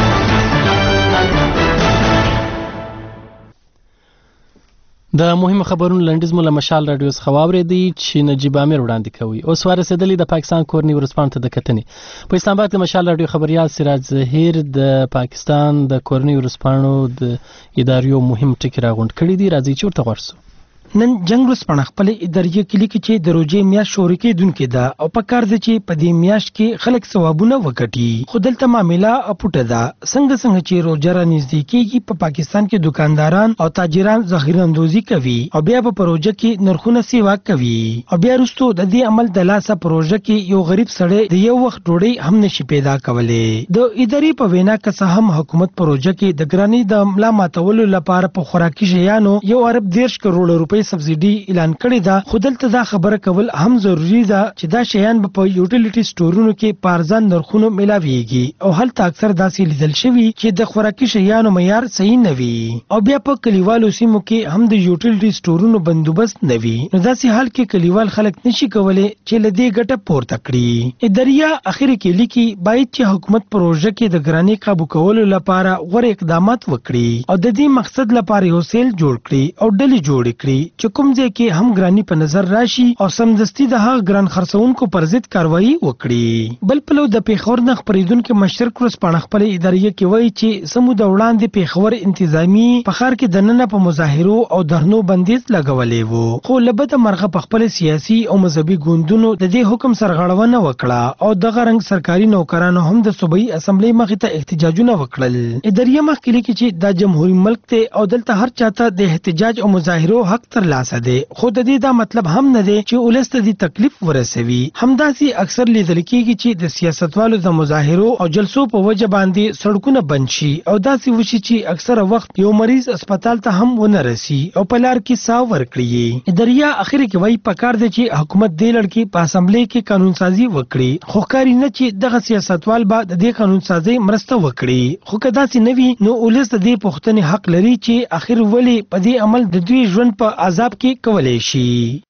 د مهمو خبرونو لنډیز مو له مشال رادیو څخه واورېدی چې نجیب امیر وړاندې کوي. اوس ورسېدلې د پاکستان کورني ورځپاڼو ته د کتنې. په اسلام آباد کې مشال رادیو خبريال سراج ظهیر د پاکستان د کورني ورځپاڼو د ادارو مهم ټکي راغونډ کړي دي. راځي چې ورته ورسو. نن جنگ ورځپاڼه خپل ادارې کې لیکي چې د روزې میاشت شروع کېدونکې ده او په کار ده چې په دې میاشت کې خلک ثوابونه وکړي، خو دلته معامله اپوټه ده. څنګه څنګه چې روزه را نږدې کېږي په پاکستان کې دکانداران او تاجران ذخیره اندوزي کوي او بیا په پروژه کې نرخونه سیوا کوي او بیا وروسته د دې عمل د لاسه پروژه کې یو غریب سړی د یو وخت ډوډۍ هم نشي پیدا کولی. د ادارې په وینا که څه هم حکومت پروژه کې د ګرانۍ د ملا ماتولو لپاره په خوراکي شیانو یو ارب دیرش کروڑ روپۍ سبسيډي اعلان کړی دا، خو دلته دا خبره کول هم ضروری ده چې دا شیان په یوټیلیټي سټورونو کې پارزان نرخونو ملاويږي او هلته اکثر داسې لیدل شوی چې د خوراکي شیانو معیار صحیح نه وي او بیا په کلیوالو سیمو کې هم د یوټیلیټي سټورونو بندوبست نه وي. نو داسې حال کې کلیوال خلک نشي کولای چې لدې ګټه پورته کړي. اداریا اخر کې لیکي باید چې حکومت پروژه کې د ګرانۍ قابو کولو لپاره غوړ اقدامات وکړي او د دې مقصد لپاره یو سیل جوړ کړي او ډلې جوړ کړي چې کوم ځای کې هم ګرانی په نظر راشي او سمدستي د هغه ګران خرڅونکو پر ضد کاروایی وکړي. بل پلو د پیښور نه خبرېدونکو مشرک ورځپاڼه خپل ادارې کې وایي چې سمو د وړاندې پیښور انتظامی په ښار کې د نن په مظاهرو او دهنو بندیز لګولې وو، خو لبد مرغه په خپل سیاسي او مذهبي ګوندونو د دې حکم سرغړونه وکړه او دغه رنګ سرکاري نوکرانو هم د صوبایي اسمبلی مخې ته احتجاجونه وکړل. ادارې مخکې لیکي چې دا جمهوریت ملک ته او دلته هر چاته د احتجاج او مظاهرو حق تر لاسه دی، خو د دې دا مطلب هم نه دی چې ولست دي تکلیف ورسوي. همداسي اکثر لیدل کېږي چې د سیاستوالو د مظاهرو او جلسو په وجه باندې سړکونه بند شي او داسې وشي چې اکثره وخت یو مریض هسپتال ته هم ونه رسي او په لار کې ساه ورکړي. اداریا اخر کې وایي پکار دی چې حکومت دې لړ کې په اسمبلی کې قانون سازي وکړي، خو ښکاري نه چې دغه سیاستوال به د دې قانون سازي مرسته وکړي. خو که داسې نه وي نو ولست دې پوښتنې حق لري چې اخر ولې په دې عمل د دوی ژوند په عذاب کې کولای شي.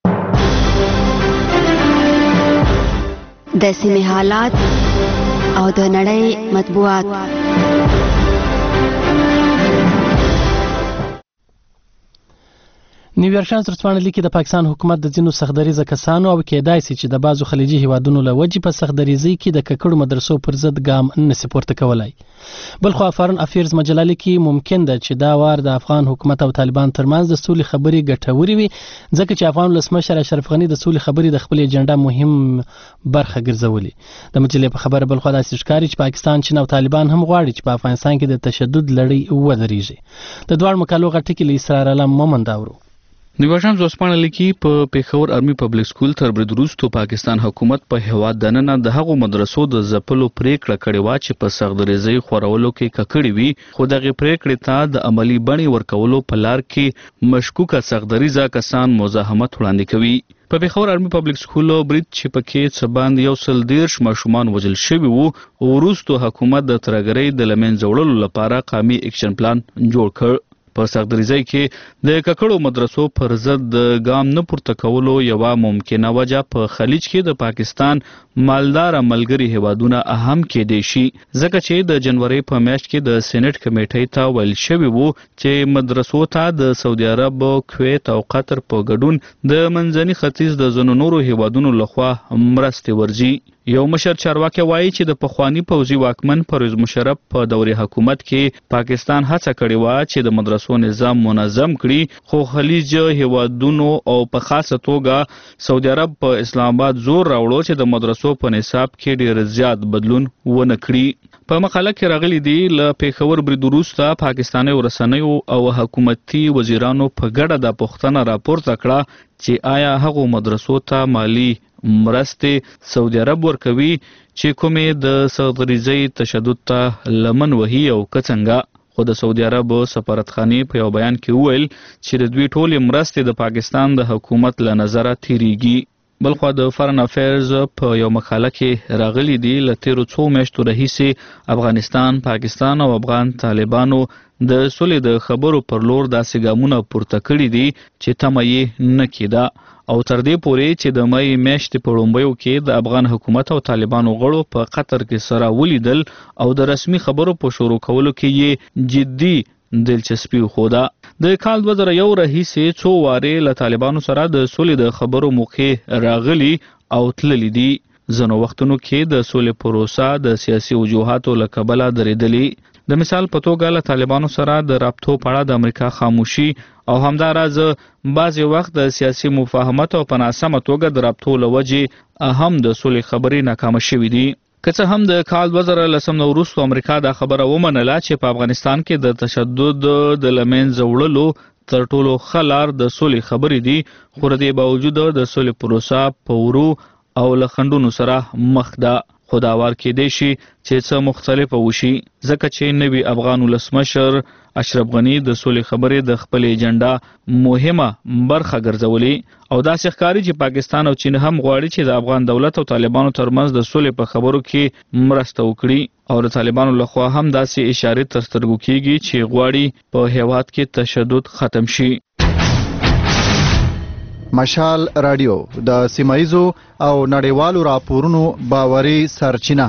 د سیمې حالات او د نړۍ مطبوعات. نیویارک ټایمز ورځپاڼه لیکي د پاکستان حکومت د ځینو سختدریزه کسانو او کېدای شي چې د بعضو خلیجي هیوادونو له وجې په سختدریزۍ کې د ککړو مدرسو پر ضد ګام نشي پورته کولی. بلخو فارن افیرز مجله لیکي ممکن ده چې دا وار د افغان حکومت او طالبان ترمنځ د سولې خبرې ګټورې وي، ځکه چې افغان ولسمشر اشرف غني د سولې خبرې د خپل ایجنډا مهم برخه ګرځولې. د مجلې په خبره بلخو داسې ښکاري چې پاکستان، چین او طالبان هم غواړي چې په افغانستان کې د تشدد لړۍ ودرېږي. د دواړو مقالو غټ ټکي له اسرار علم مومند اورو. نیویارک ټایمز ورځپاڼه لیکي په پیښور آرمي پبلک سکول تر برید وروسته پاکستان حکومت په هیواد دننه د هغو مدرسو د ځپلو پریکړه کړې وه چې په سختدریزۍ خورولو کې ککړې وي، خو دغې پریکړې ته د عملي بڼې ورکولو په لار کې مشکوکه سختدریزه کسان مزاحمت وړاندې کوي. په پیښور آرمي پبلک سکول برید چې پکې څه باندې یو سل دیرش ماشومان وژل شوي وو، وروسته حکومت د ترهګرۍ د له منځه وړلو لپاره قومي اکشن پلان جوړ کړ. په سختدریزۍ کې د ککړو مدرسو پر ضد د ګام نه پورته کولو یوه ممکنه وجه په خلیج کې د پاکستان مالدار ملګري هیوادونه اهم کېدای شي، ځکه چې د جنوري په میاشت کې د سېنات کمیټې ته ویل شوي وو چې مدرسو ته د سعودي عرب، کویت او قطر په ګډون د منځني ختیځ د ځینو نورو هیوادونو لخوا مرستې ورځي. یو مشر چارواکي وایي چې د پخوانی پوځي واکمن پرویز مشرف په دورې حکومت کې پاکستان هڅه کړې وه چې د مدرسو نظام منظم کړي، خو خلیج هیوادونو او په خاصه توګه سعودي عرب په اسلام آباد زور راوړو چې د مدرسو په نصاب کې ډېر زیات بدلون ونه کړي. په مقاله کې راغلي دي له پیښور برید وروسته پاکستاني رسنیو او حکومتي وزیرانو په ګډه د پوښتنه راپورته کړه چې آیا هغو مدرسو ته مالی مرستې سعودي عرب ورکوي چې کومې د سختدریزۍ تشدد ته لمن وهي او که څنګه. خو د سعودي عرب سفارتخانې په یو بیان کې وویل چې د دوی ټولې مرستې د پاکستان د حکومت له نظره تیریږي. بلخوا د فارن افیرز په یو مقاله کې راغلي دي له تیرو څو میاشتو راهیسې افغانستان، پاکستان او افغان طالبانو د سولې د خبرو پر لور داسې ګامونه پورته کړي دي چې تمه یې نه کېده، او تر دې پورې چې د مې میاشتې په لومړیو کې د افغان حکومت او طالبانو غړو په قطر کې سره ولیدل او د رسمي خبرو په شروع کولو کې یې جدي دلچسپي وښوده. د کال دوه زره یو راهیسې څو وارې له طالبانو سره د سولې د خبرو موخې راغلي او تللي دي. ځینو وختونو کې د سولې پروسه د سیاسي وجوهاتو له کبله درېدلې. د مثال په توګه له طالبانو سره د رابطو په اړه د امریکا خاموشي او همداراز بعضې وخت د سیاسي مفاهمت او په ناسمه توګه د رابطو له وجې هم د سولې خبرې ناکامه شوي دي. که څه هم د کال دوه زره لسم نه وروسته امریکا دا خبره ومنله چې په افغانستان کې د تشدد د له منځه وړلو تر ټولو ښه لار د سولې خبرې دي، خو د دې باوجود د سولې پروسه په ورو او له خنډونو سره مخ ده. خو دا وار کېدای شي چې څه مختلفه وشي، ځکه چې نوي افغان ولسمشر اشرف غني د سولې خبرې د خپل ایجنډا مهمه برخه ګرځولې، او داسې ښکاري چې پاکستان او چین هم غواړي چې د افغان دولت او طالبانو ترمنځ د سولې په خبرو کې مرسته وکړي، او د طالبانو لخوا هم داسې اشارې تر سترګو کېږي چې غواړي په هیواد کې تشدد ختم شي. مشال رادیو د سیمایزو او نړیوالو راپورونو باوري سرچینه.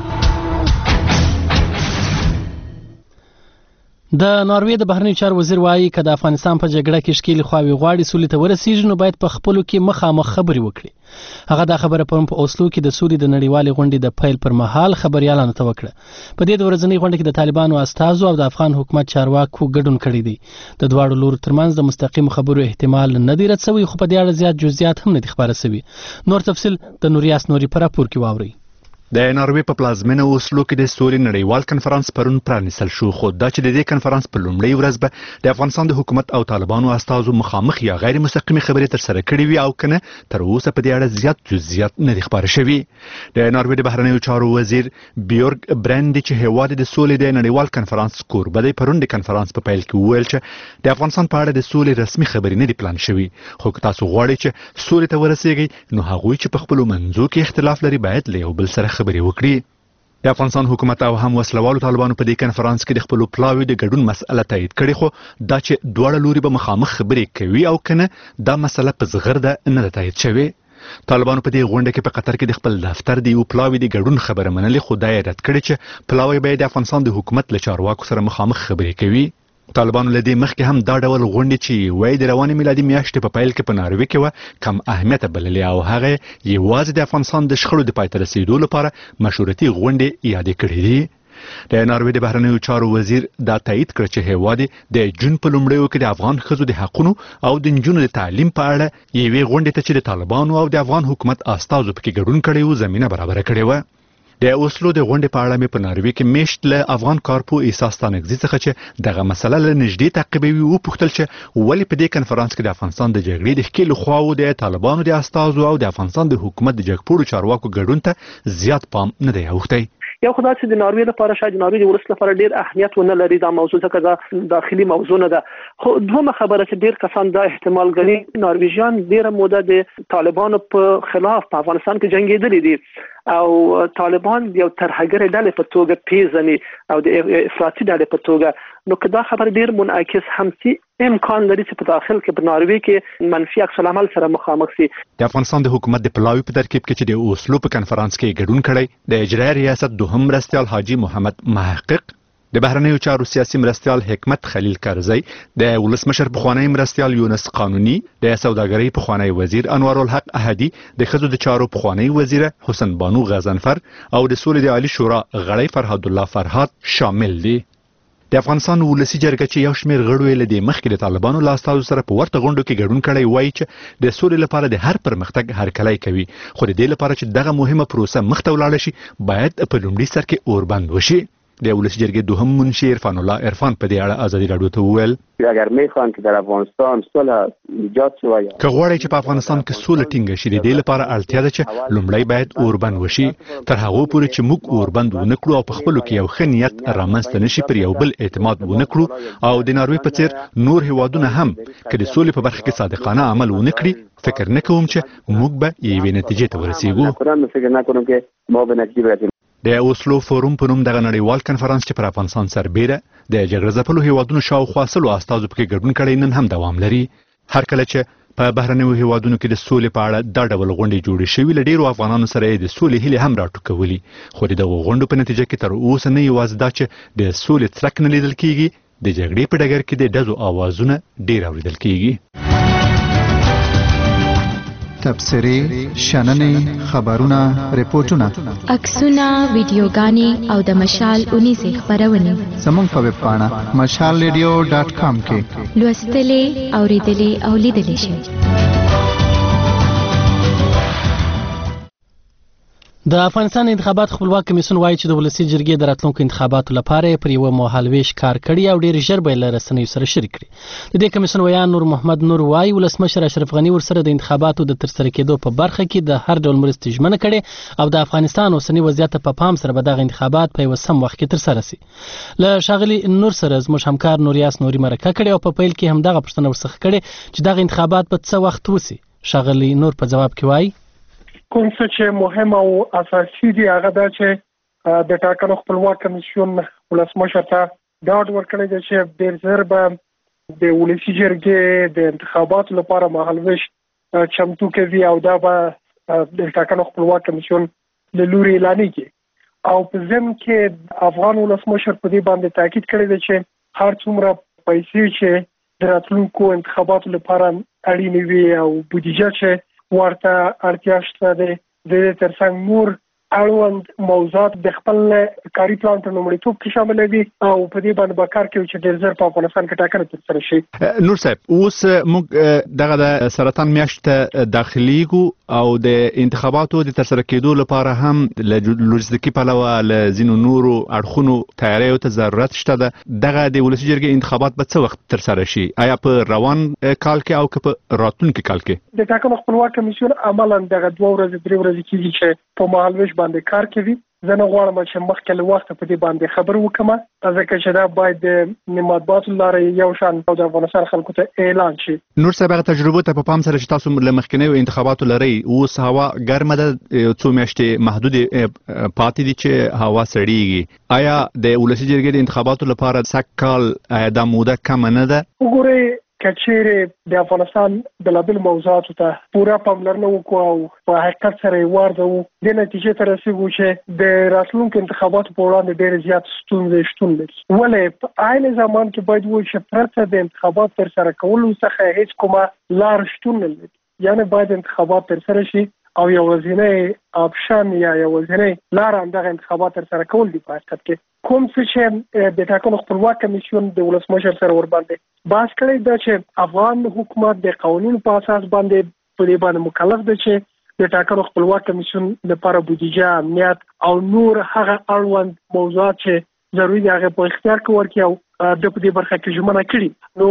د ناروې د بهرنیو چارو وزیر وایي که د افغانستان په جګړه کې ښکېلې خواوې غواړي سولې ته ورسیږي نو باید په خپلو کې مخامخ خبرې وکړي. هغه دا خبره پرون په اوسلو کې د سولې د نړیوالې غونډې د پیل پر مهال خبریالانو ته وکړه. په دې د ورځنۍ غونډه کې د طالبانو استازو او د افغان حکومت چارواکو ګډون کړی دی. د دواړو لورو ترمنځ د مستقیمو خبرو احتمال نه دی رد شوی، خو په دې اړه زیات جزئیات هم نه دي خپاره شوي. نور تفصیل د نوریاس نوري په راپور کې واورئ. د ناروې په پلازمینه اوسلو کې د سولې نړیوال کنفرانس پرون پرانیستل شو، خو دا چې د دې کنفرانس په لومړۍ ورځ به د افغانستان د حکومت او طالبانو استازو مخامخ یا غیر مستقیمي خبرې ترسره کړې وي او کنه تر اوسه په دې اړه زیات جزئیات نه دي خپاره شوي. د ناروې د بهرنیو چارو وزیر بیورګ برند چې هیواد د سولې د نړیوال کنفرانس کوربه دی پرون د کنفرانس په پیل کې وویل چې د افغانستان په اړه د سولې رسمي خبرې نه دي پلان شوي، خو که تاسو غواړئ چې سولې ته ورسیږئ نو هغوی چې په خپلو منځو کې اختلاف لري باید له یو بل سره خبرې وکړي. د افغانستان حکومت او هم وسلوالو طالبانو په دې کنفرانس کې د خپلو پلاوي د ګډون مسأله تایید کړې، خو دا چې دواړه لوري به مخامخ خبرې کوي او کنه دا مسله په زغرده نه ده تایید شوې. طالبانو په دې غونډه کې په قطر کې د خپل دفتر د یو پلاوي د ګډون خبره منلې، خو دا یې رد کړې چې پلاوي به د افغانستان د حکومت له چارواکو سره مخامخ خبرې کوي. طالبانو له دې مخکې هم دا ډول غونډې چې وایي د روانې میلادي میاشتې په پیل کې په ناروې کې وه کم اهمیته بللې او هغه یوازې د افغانستان د شخړو د پای ته رسېدو لپاره مشورتي غونډې یادې کړې دي. د ناروې د بهرنیو چارو وزیر دا تایید کړ چې هیواد د جون په لومړیو کې د افغان ښځو د حقونو او د نجونو د تعلیم په اړه یوې غونډې ته چې د طالبانو او د افغان حکومت استازو پکې ګډون کړی و زمینه برابره کړې وه. د اوسلو د غونډې په اړه مې په ناروې کې میشت له افغان کارپو احساس تانګزي څخه چې دغه مسله له نږدې تعقیبوي وپوښتل چې ولې په دې کنفرانس کې د افغانستان د جګړې د ښکېلو خواوو د طالبانو د استازو او د افغانستان د حکومت د جګپوړو چارواکو ګډون ته زیات پام نه دی اوښتی. یو خدای چې د ناروې لپاره شاید ناروې د ولس لپاره ډیر اهمیت ونه لري دا موضوع ځکه دا داخلي موضوع نه ده. خو دومره خبره چې ډیر کسان دا احتمال غني نارویجان ډیره موده د طالبانو په خلاف په افغانستان کې جنگیدلي دي او طالبان یو ترهګر ډلې په توګه پیژني او د افراطي ډلې په توګه. نو که دا خبر ډیر منعکس هم سي امکان لري چې په داخل کې په ناروې کې منفي عکس العمل سره مخامخ سي. د افغانستان د حکومت د پلاوي په ترکیب کې چې د اوسلو په کنفرانس کې ګډون کړی د اجرایي ریاست دوهم مرستیال حاجی محمد محقق، د بهرنیو چارو سیاسي مرستیال حکمت خلیل کرزی، د ولسمشر پخوانی مرستیال یونس قانونی، د سوداګرۍ پخوانی وزیر انوار الحق احدی، د ښځو د چارو پخوانی وزیر حسن بانو غزنفر او د سولې د عالی شورا غړی فرهاد الله فرهاد شامل دي. د افغانستان ولسی جرګه چې یو شمېر غړو یې له دې مخکې د طالبانو له استازو سره په ورته غونډو کې ګډون کړی وایي چې د سولې لپاره د هر پرمختګ هرکلی کوي، خو د دې لپاره چې دغه مهمه پروسه مخته ولاړه شي باید په لومړي سر کې اوربند وشي. د ولسی جرګې دوهم منشي عرفان الله عرفان په دې اړه ازادي راډیو ته وویل اگر میخوان که در افغانستان صلح ایجاد شي که غواړي چې په افغانستان کې سوله ټینګه شي د دې لپاره اړتیا ده چې لومړی باید اوربند وشي. تر هغه پورې چې موږ اوربند ونه کړو او په خپلو کې یو ښه نیت رامنځته نشي پر یو بل اعتماد ونه کړو او د ناروې په څیر نور هیوادونه هم که د سولې په برخه کې صادقانه عمل ونه کړي فکر نه کوم چې موږ به یوې نتیجې ته ورسیږو. د اوسلو فورم په نوم دغه نړیوال کنفرانس چې پر افغانستان سربیره د جګړه ځپلو هیوادونو شاوخوا سلو استازو پکې ګډون کړی نن هم دوام لري. هر کله چې په بهرنیو هیوادونو کې د سولې په اړه دا ډول غونډې جوړې شوي له ډیرو افغانانو سره یې د سولې هیلې هم راټوکولي، خو د دغو غونډو په نتیجه کې تر اوسه نه یوازې دا چې د سولې څرک نه لیدل کیږي، د جګړې په ډګر کې د ډزو اوازونه ډیر اوریدل کیږي. تبصرې، شننې، خبرونه، ریپورتونه، عکسونه، ویډیوګانې او د مشال اونیزې خپرونې زموږ په ویب پاڼه مشال ریډیو ډاټ کام کې لوستلې، اوریدلې او لیدلې شئ. د افغانستان انتخابات خپلواک کمیسیون وایي چې د ولسی جرګې د راتلونکو انتخاباتو لپاره پر یو مهالویش کار کړی او ډیر ژر به له رسنیو سره شریک کړي. د دې کمیسیون ویان نور محمد نور وایي ولسمشر اشرف غنی ورسره د انتخاباتو د ترسره کېدو په برخه کې د هر ډول مرستې ژمنه کړې او د افغانستان اوسنی وضعیت په پام سره به دغه انتخابات په یو سم وخت کې ترسره شي. له شاغلي نور سره زموږ همکار نوریاس نوري مرکه کړې او په پیل کې هم دغه پوښتنه ورڅخه کړې چې دغه انتخابات په څه وخت وسی. شاغلي نور په جواب کې وایي کوم څه چې مهم او اساسي دي هغه دا چې د ټاکنو خپلواک کمیسیون ولسمشر ته ډاډ ورکړی دی چې ډېر ژر به د ولسي جرګې د انتخاباتو لپاره مهالویش چمتو کوي او دا به د ټاکنو خپلواک کمیسیون له لوري اعلانېږي او په ضمن کې افغان ولسمشر په دې باندې تاکید کړی دی چې هر څومره پیسې چې د راتلونکو انتخاباتو لپاره اړینې وي او بودیجه چې ورته اړتیا شته د دې ترڅنګ نور اړوند موضوعات د خپل کاري پلان په لومړیتوب کې شامل دي او په دې باندې به کار کوي چې ډېر ژر په افغانستان کې ټاکنې ترسره شي. نور صاحب اوس موږ دغه د سرطان میاشت داخليګو او د انتخاباتو د ترسره کېدو لپاره هم له لوجستیکي پلوه له ځینو نورو اړخونو تیاریو ته ضرورت شته ده. دغه د ولسي جرګې انتخابات به څه وخت ترسره شي؟ آیا په روان کال کې او که په راتلونکي کال کې؟ د ټاکنو خپلواک کمیسیون عملاً دغه دوه ورځې درې ورځې کېږي چې په مهالویش باندې کار کوي. زه نه غواړم چې مخکې له وخته په دې باندې خبر وکړم ځکه چې دا باید د مطبوعاتو له لارې یو شان او د افغانستان خلکو ته اعلان شي. نور صاحب هغه تجربو ته په پام سره چې تاسو له مخکنیو انتخاباتو لرئ اوس هوا ګرمه ده، څو میاشتې محدودې پاتې دي چې هوا سړیږي. آیا د ولسي جرګې د انتخاباتو لپاره سږ کال دا موده کمه نه ده؟ وګورئ کچېره د افغانستان د لابل موضوعاتو ته پوره پاملرنه وکړو او په حقیقت سره وارده وو د نتیجې ته رسیدو چې د راتلونکو انتخاباتو په وړاندې ډېر زیات ستونزې شتون لري. ولې په عین زمان کې باید وایي چې پرته د انتخابات تر سره کولو څخه هیڅ کومه لار شتون نه لري. یعنی باید انتخابات تر سره شي او یو ورځنی اپشن یا یو ورځنی لار همدغه انتخابات تر سره کول دي. په حقیقت کې کوم څه چې د ټاکنو خپلواک کمیسیون د ولسمشر سره ورباندې بحث کړی دا چې افغان حکومت د قوانینو په اساس باندې په دې باندې مکلف دی چې د ټاکنو خپلواک کمیسیون لپاره بودیجه، امنیت او نور هغه اړوند موضوعات چې ضروري دي هغه په اختیار کې ورکړي او د په دې برخه کې ژمنه کړي. نو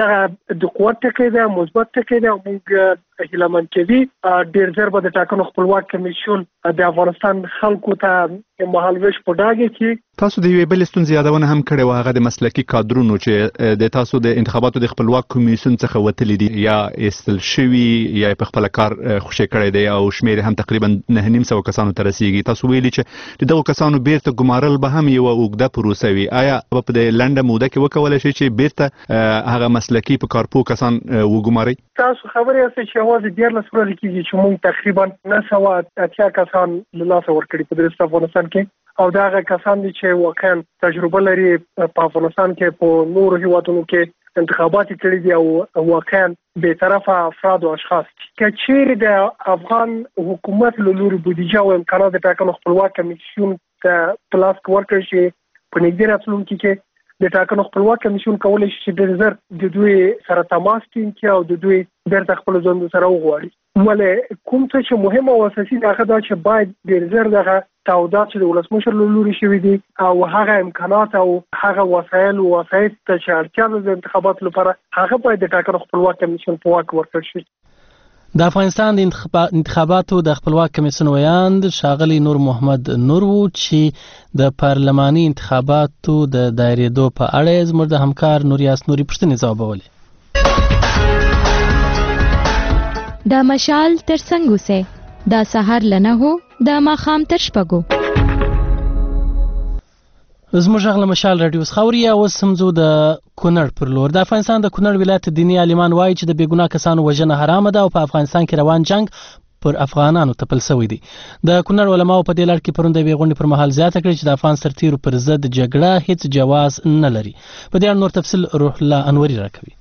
دا د قوت ټکی دی، مثبت ټکی دی او موږ هیله مند کوي ډېر ژر به د ټاکنو خپلواک کمیسیون د افغانستان خلکو ته مهالویش په ډاګه کې. تاسو د یوې بلې ستونزې یادونه هم کړې وه، هغه د مسلکي کادرونو چې د تاسو د انتخاباتو د خپلواک کمیسیون څخه وتلي دي یا ایستل شوي یا په خپل کار خوشې کړی دی او شمېر هم تقریبا نه نیم سوه کسانو ته رسیږي. تاسو ویلي چې د دغو کسانو بیرته ګمارل به هم یوه اوږده پروسه وي. آیا په دې لنډه موده کې وکولی شي چې بیرته هغه مسلکي په کارپو کسان وګمارئ؟ تاسو خبرې یاستئ چې یوازې دیارلس ورځې کېږي چې موږ تقریبا نه سوه اتیا کسان له لاسه ورکړي په درست افغانستان کې او دا هغه کسان دي چې واقعا تجربه لري په افغانستان کې په نورو هیوادونو کې انتخابات کړي دي او واقعا به طرفه افراد او اشخاص که چیرې د افغان حکومت له لوري بودیجه او امکانات د ټاکنو خپلواک کمیسیون ته په لاس ورکړل شي په نږدې راتلونکي کې د ټاکنو خپلواک کمیسیون کولی شي چې ډېر ژر د دوی سره تماس ټینګ کړي او د دوی بیرته خپلو ژوندو سره وغواړي. ولې کوم څه چې مهم او اساسي دی هغه دا چې باید ډېر ژر دغه تعهدات چې د ولسمشر له لوري شوي دي او هغه امکانات او هغه وسایل او وسایط ته چې اړتیا ده د انتخاباتو لپاره هغه باید د ټاکنو خپلواک کمیسیون په واک ورکړل شي. د افغانستان د انتخاباتو د خپلواک کمیسیون ویاند ښاغلی نور محمد نور وو چې د پارلماني انتخاباتو د دایریدو په اړه زموږ د همکار نوریاس نوري پوښتنې ځوابولې. د مشال تر څنګ اوسئ، د سهار له نهو د ماښام تر شپږو. زموږ غږ له مشال راډیو څخه اوري. اوس هم ځو د کونړ پر لور. د افغانستان د کونړ ولایت دیني عالمان وایي چې د بېګناه کسانو وژنه حرامه ده او په افغانستان کې روان جنگ پر افغانانو تپل شوی دی. د کونړ علماو په دې لړ کې پرون د یوې غونډې پر مهال زیاته کړې چې د افغان سرتیرو پر ضد جګړه هیڅ جواز نه لري. په دې اړه نور تفصیل روح الله انوري راکوي.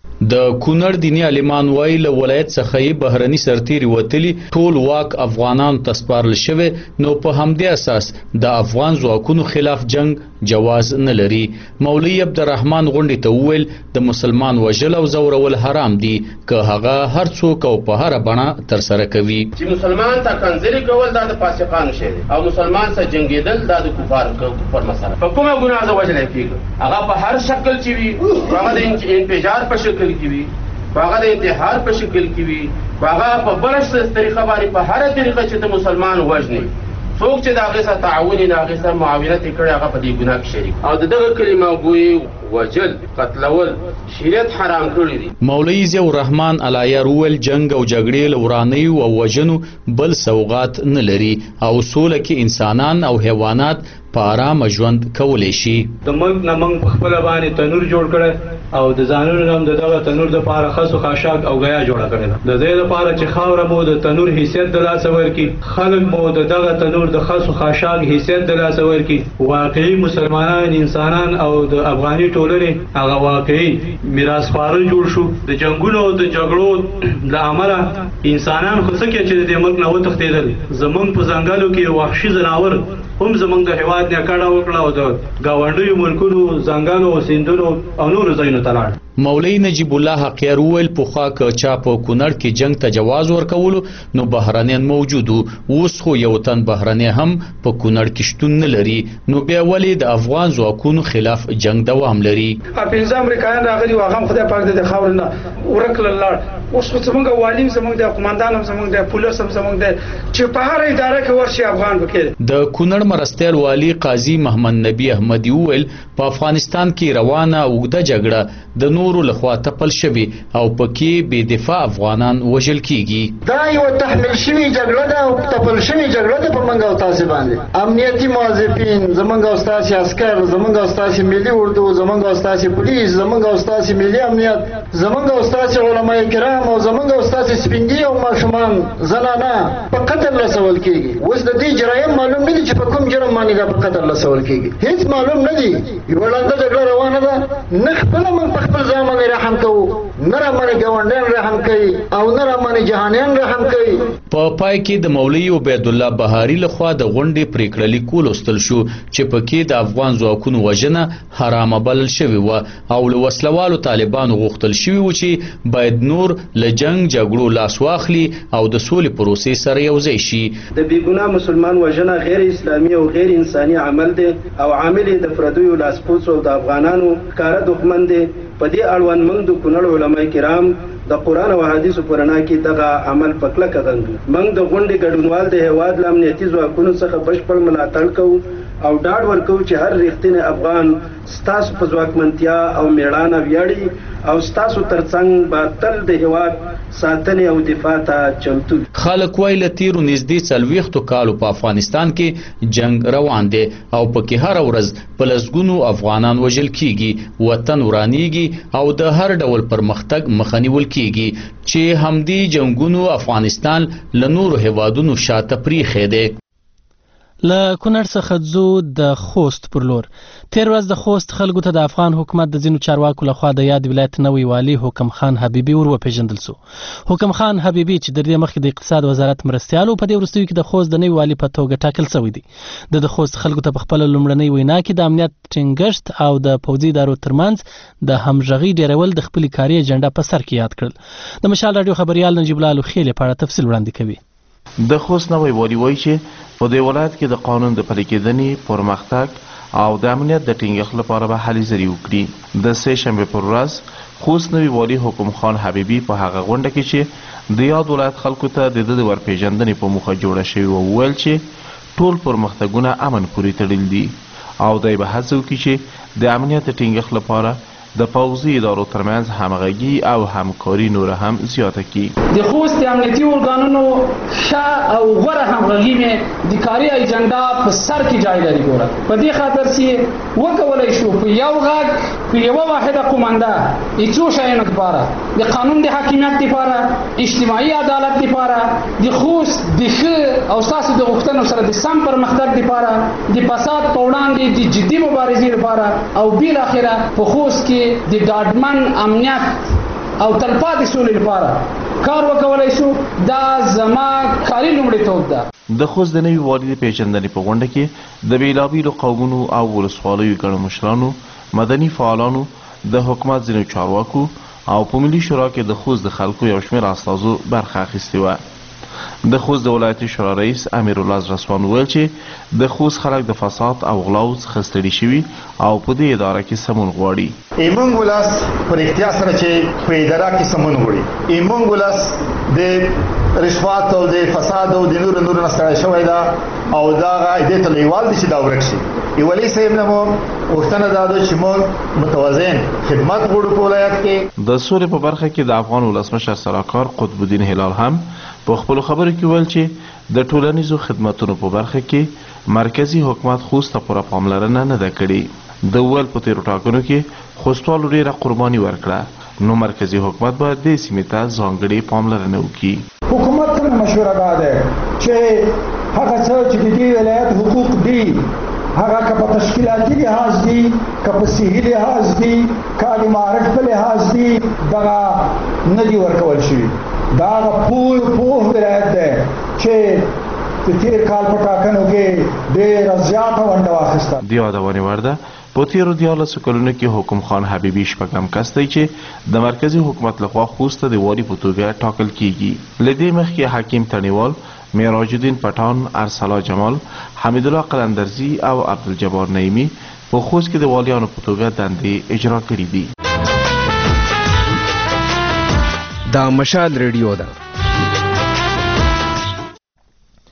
د کونړ دیني عالمان وایي له ولایت څخه یې بهرني سرتیري وتلي ټول واک افغانانو ته سپارل شوی، نو په همدې اساس د افغان ځواکونو خلاف جنگ جواز نه لري. مولوي عبدالرحمن غونډې ته وویل د مسلمان وژل او زورول حرام دي که هغه هر څوک او په هره بڼه ترسره کوي. چې مسلمان ته کنځلې کول دا د فاسقانو شی دی او مسلمان سره جنګېدل دا د کفار کفر مسله. په کومه ګناه زه وژلی کېږم هغه په هر شکل چې وي، هغه د انفجار په شکل کې وي، هغه د انتحار په شکل کې وي، هغه په بله طریقه باندې په هره طریقه چې ته مسلمان وژنې څوک چې د هغې سره تعاون یې د هغې سره معاونت یې کړی هغه په دې ګناه کې شریک او د دغه کلمه ګویې وجل قتلول شریعت حرام کړی دي. مولوي ضیاء الرحمن الایر وویل جنگ او جګړې له ورانیو او وژنو بل سوغات نه لري او سوله کې انسانان او حیوانات په ارامه ژوند کولی شي. د ملک نه موږ په خپله باندې تنور جوړ کړی او د ځانونو نه هم د دغه تنور دپاره خس و خاشاک او ګیا جوړه کړې ده. د دې دپاره چې خاوره مو د تنور حیثیت د لاسه ورکړي، خلک مو د دغه تنور د خس و خاشاک حیثیت د لاسه ورکړي، واقعي مسلمانان انسانان او د افغاني ټولنې هغه واقعي میراثخواره جوړ شو. د جنګونو او د جګړو له امله انسانان خو څه کې چې د دې ملک نه وتښتېدل، زمونږ په ځنګلو کې وحشي ځناور هم زمونږ د هېواد نه کډه وکړه او د ګاونډیو ملکونو ځنګلو سیندونو او نورو ځایونو ته لاړ. مولوي نجیب الله حقیار وویل پخوا که چا په کونړ کې جنگ ته جواز ورکولو نو بهرنیان موجود وو، اوس خو یو تن بهرنی هم په کونړ کې شتون نه لري، نو بیا ولې د افغان ځواکونو خلاف جنگ دوام لري؟ پنځه امریکایان راغلي وو، هغه هم خدای پاک د خاورې نه ورک لاړ. اوس خو زمونږ والیم زمونږ دی، قمندان هم زمونږ دی، پولیس هم زمونږ دی چې په هره اداره کې ورشي افغان پکې. د کونړ مرستیال والي قاضي محمد نبی احمدي وویل په افغانستان کې روانه اوږده جګړه د نورو لخوا تپل شوي او پکې بې دفاع افغانان وژل کیږي. دا یو تحمیل شوي جګړه ده او تپل شوي جګړه ده په موږ او تاسې باندې. امنیتي موظفین زموږ او ستاسې عسکر، زموږ او ستاسې ملي اردو، زموږ او ستاسې پولیس، زموږ او ستاسې ملي امنیت زمونږ او ستاسې علما کرام او زمونږ او ستاسې سپینګي او ماشومان زنانه په قتل رسول کېږي. اوس د دې جرایم معلوم نه دي چې په کوم جرم باندې دا په قتل رسول کېږي، هیڅ معلوم نه دي. یوه ړنده جګړه روانه ده، نه خپله موږ په خپل ځان باندې رحم کوو، نه راباندې ګاونډیان رحم کوي او نه راباندې جهانیان رحم کوي. په پای کې د مولوي عبید الله بهاري لخوا د غونډې پریکړه لیک ولوستل شو چې پکې د افغان ځواکونو وژنه حرامه بلل شوې وه او له وسلوالو طالبانو غوښتل شوي و چې باید نور له جنګ جګړو لاس واخلي او د سولې پروسې سره یوځای شي. د بېګناه مسلمان وژنه غیر اسلامي او غیر انساني عمل دی او عامل د پردیو لاسپوڅو او د افغانانو ښکاره دښمن دی. په دې اړوند موږ د کونړ علما کرام د قرآن او حدیثو په رڼا کې دغه عمل په کلکه غندو. موږ د غونډې ګډونوال د هېواد له امنیتي ځواکونو څخه بشپړ ملاتړ کوو او ډاډ ورکوو چې هر رښتینی افغان ستاسو په ځواکمنتیا او میړانه ویاړي او ستاسو ترڅنګ به تل د هېواد ساتنې او دفاع ته چمتو. خلک وایي له تیرو نږدې څلوېښتو کالو په افغانستان کې جنگ روان دی او پکې هره ورځ په لسګونو افغانان وژل کیږي، وطن ورانیږي او د هر ډول پرمختګ مخه نیول کیږي چې همدې جنگونو افغانستان له نورو هیوادونو شاته پریښی دی. له کونړ څخه ځو د خوست پر لور. تیر ورځ د خوست خلکو ته د افغان حکومت د ځینو چارواکو لخوا د یاد ولایت نوی والی حکم خان حبیبي ور وپېژندل سو. حکم خان حبیبي چې د دې مخکې د اقتصاد وزارت مرستیال په دې وروستیو کې د خوست د نوی والی په توګه ټاکل شوی دی. د د خوست خلکو ته په خپله لومړنۍ وینا کې د امنیت ټینګښت او د پوځي ادارو ترمنځ د همغږۍ ډیرول د خپلې کاري اجنډا په سر کې یاد کړل. د مشال راډیو خبریال نجیب الله لوخیلې په اړه تفصیل وړاندې کوي. د خوست نوی والی وایي چې په دې ولایت کې د قانون د پلي کېدنې، پرمختګ او د امنیت د ټینګښت لپاره به هلې ځلې وکړي. د سه شنبې پر ورځ خوست نوی والی حکم خان حبیبي په هغه غونډه کې چې د یاد ولایت خلکو ته د ده د ورپېژندنې په موخه جوړه شوې وه وویل چې ټول پرمختګونه امن پورې تړلي دي او دی به هڅه وکړي چې د امنیت د ټینګښت لپاره د پوځي ادارو ترمنځ همغږي او همکاري نور هم زیاته کړي. د خوست امنیتي ارګانونو ښه او غوره همغږي مې د کاري اجنډا په سر کې جای لري. ګوره په دې خاطر چې وکولی شو په یو غږ په یوه واحده قومنده د څو شیانو دپاره، د قانون د حاکمیت دپاره، اجتماعي عدالت دپاره، د خوست د ښه او ستاسو د غوښتنو سره د سم پرمختګ دپاره، د فساد په وړاندې د جدي مبارزې لپاره او بالاخره په خوست کې د ډاډمن امنیت او تلپاتې سولې لپاره کار وکولی شو. دا زما کاري لومړیتوب ده. د خوست د نوي والي د پېژندنې په غونډه کې د بېلابېلو قومونو او ولسوالیو ګڼو مشرانو، مدني فعالانو، د حکومت ځینو چارواکو او په ملي شورا کې د خوست د خلکو یو شمېر استازو برخه اخیستې وه. د خوست د ولایتي شورا رئیس امیر الله رسوان وویل چې د خوست خلک د فساد او غلاو څخه ستړي شوي او په دې اداره کې سمون غواړي. ایمونږ ولس پر اختیار سره چې په اداره کې سمون غواړي، ایمونږ ولس د رشوت او د فساد او د نور نور نه ستړی شوی ده او دا دې ته لیوال دي چې دا ورک شي. ایولي صاحب نه مو وختنه دا ده چې موږ متوازن خدمت غواړو په ولایت کې. د سولې په برخه کې د افغان ولسمشر سلاکار قطب الدین هلال هم په خپل خبرو کې ویل چې د ټولنیزو خدماتونو په برخه کې مرکزی حکومت خوست ته پوره پاملرنه نه ده کړې. د ویل په تیرو ټاکنو کې خوستوالو ډیره قرباني ورکړه، نو مرکزی حکومت به دې سیمې ته ځانګړې پاملرنه وکړي. حکومت څنګه مشوره ده چې هغه څه چې د دې ولایت حقوق دي هغه که په تشکیلاتي لحاظ دي، که په صحي لحاظ دي، که د معرف په لحاظ دي، دغه نه دي ورکول شوي. دا هغه پوه پوه ولایت دی چې د تیر کال په ټاکنو کې ډېره زیاته ونډه واخیسته. د یادونې وړ ده په تیرو دیارلسو کلونو کې حکم خان حبیبي شپږم کس دی چې د مرکزي حکومت لخوا خوست ته د والي په توګه ټاکل کیږي. له دې مخکې حکیم تڼیوال، معراج الدین پټان، ارسلا جمال، حمید الله قلندرزي او عبدالجبار نعیمي په خوست کې د والیانو په توګه دندې اجرا کړي دي. دا مشال ریډیو ده.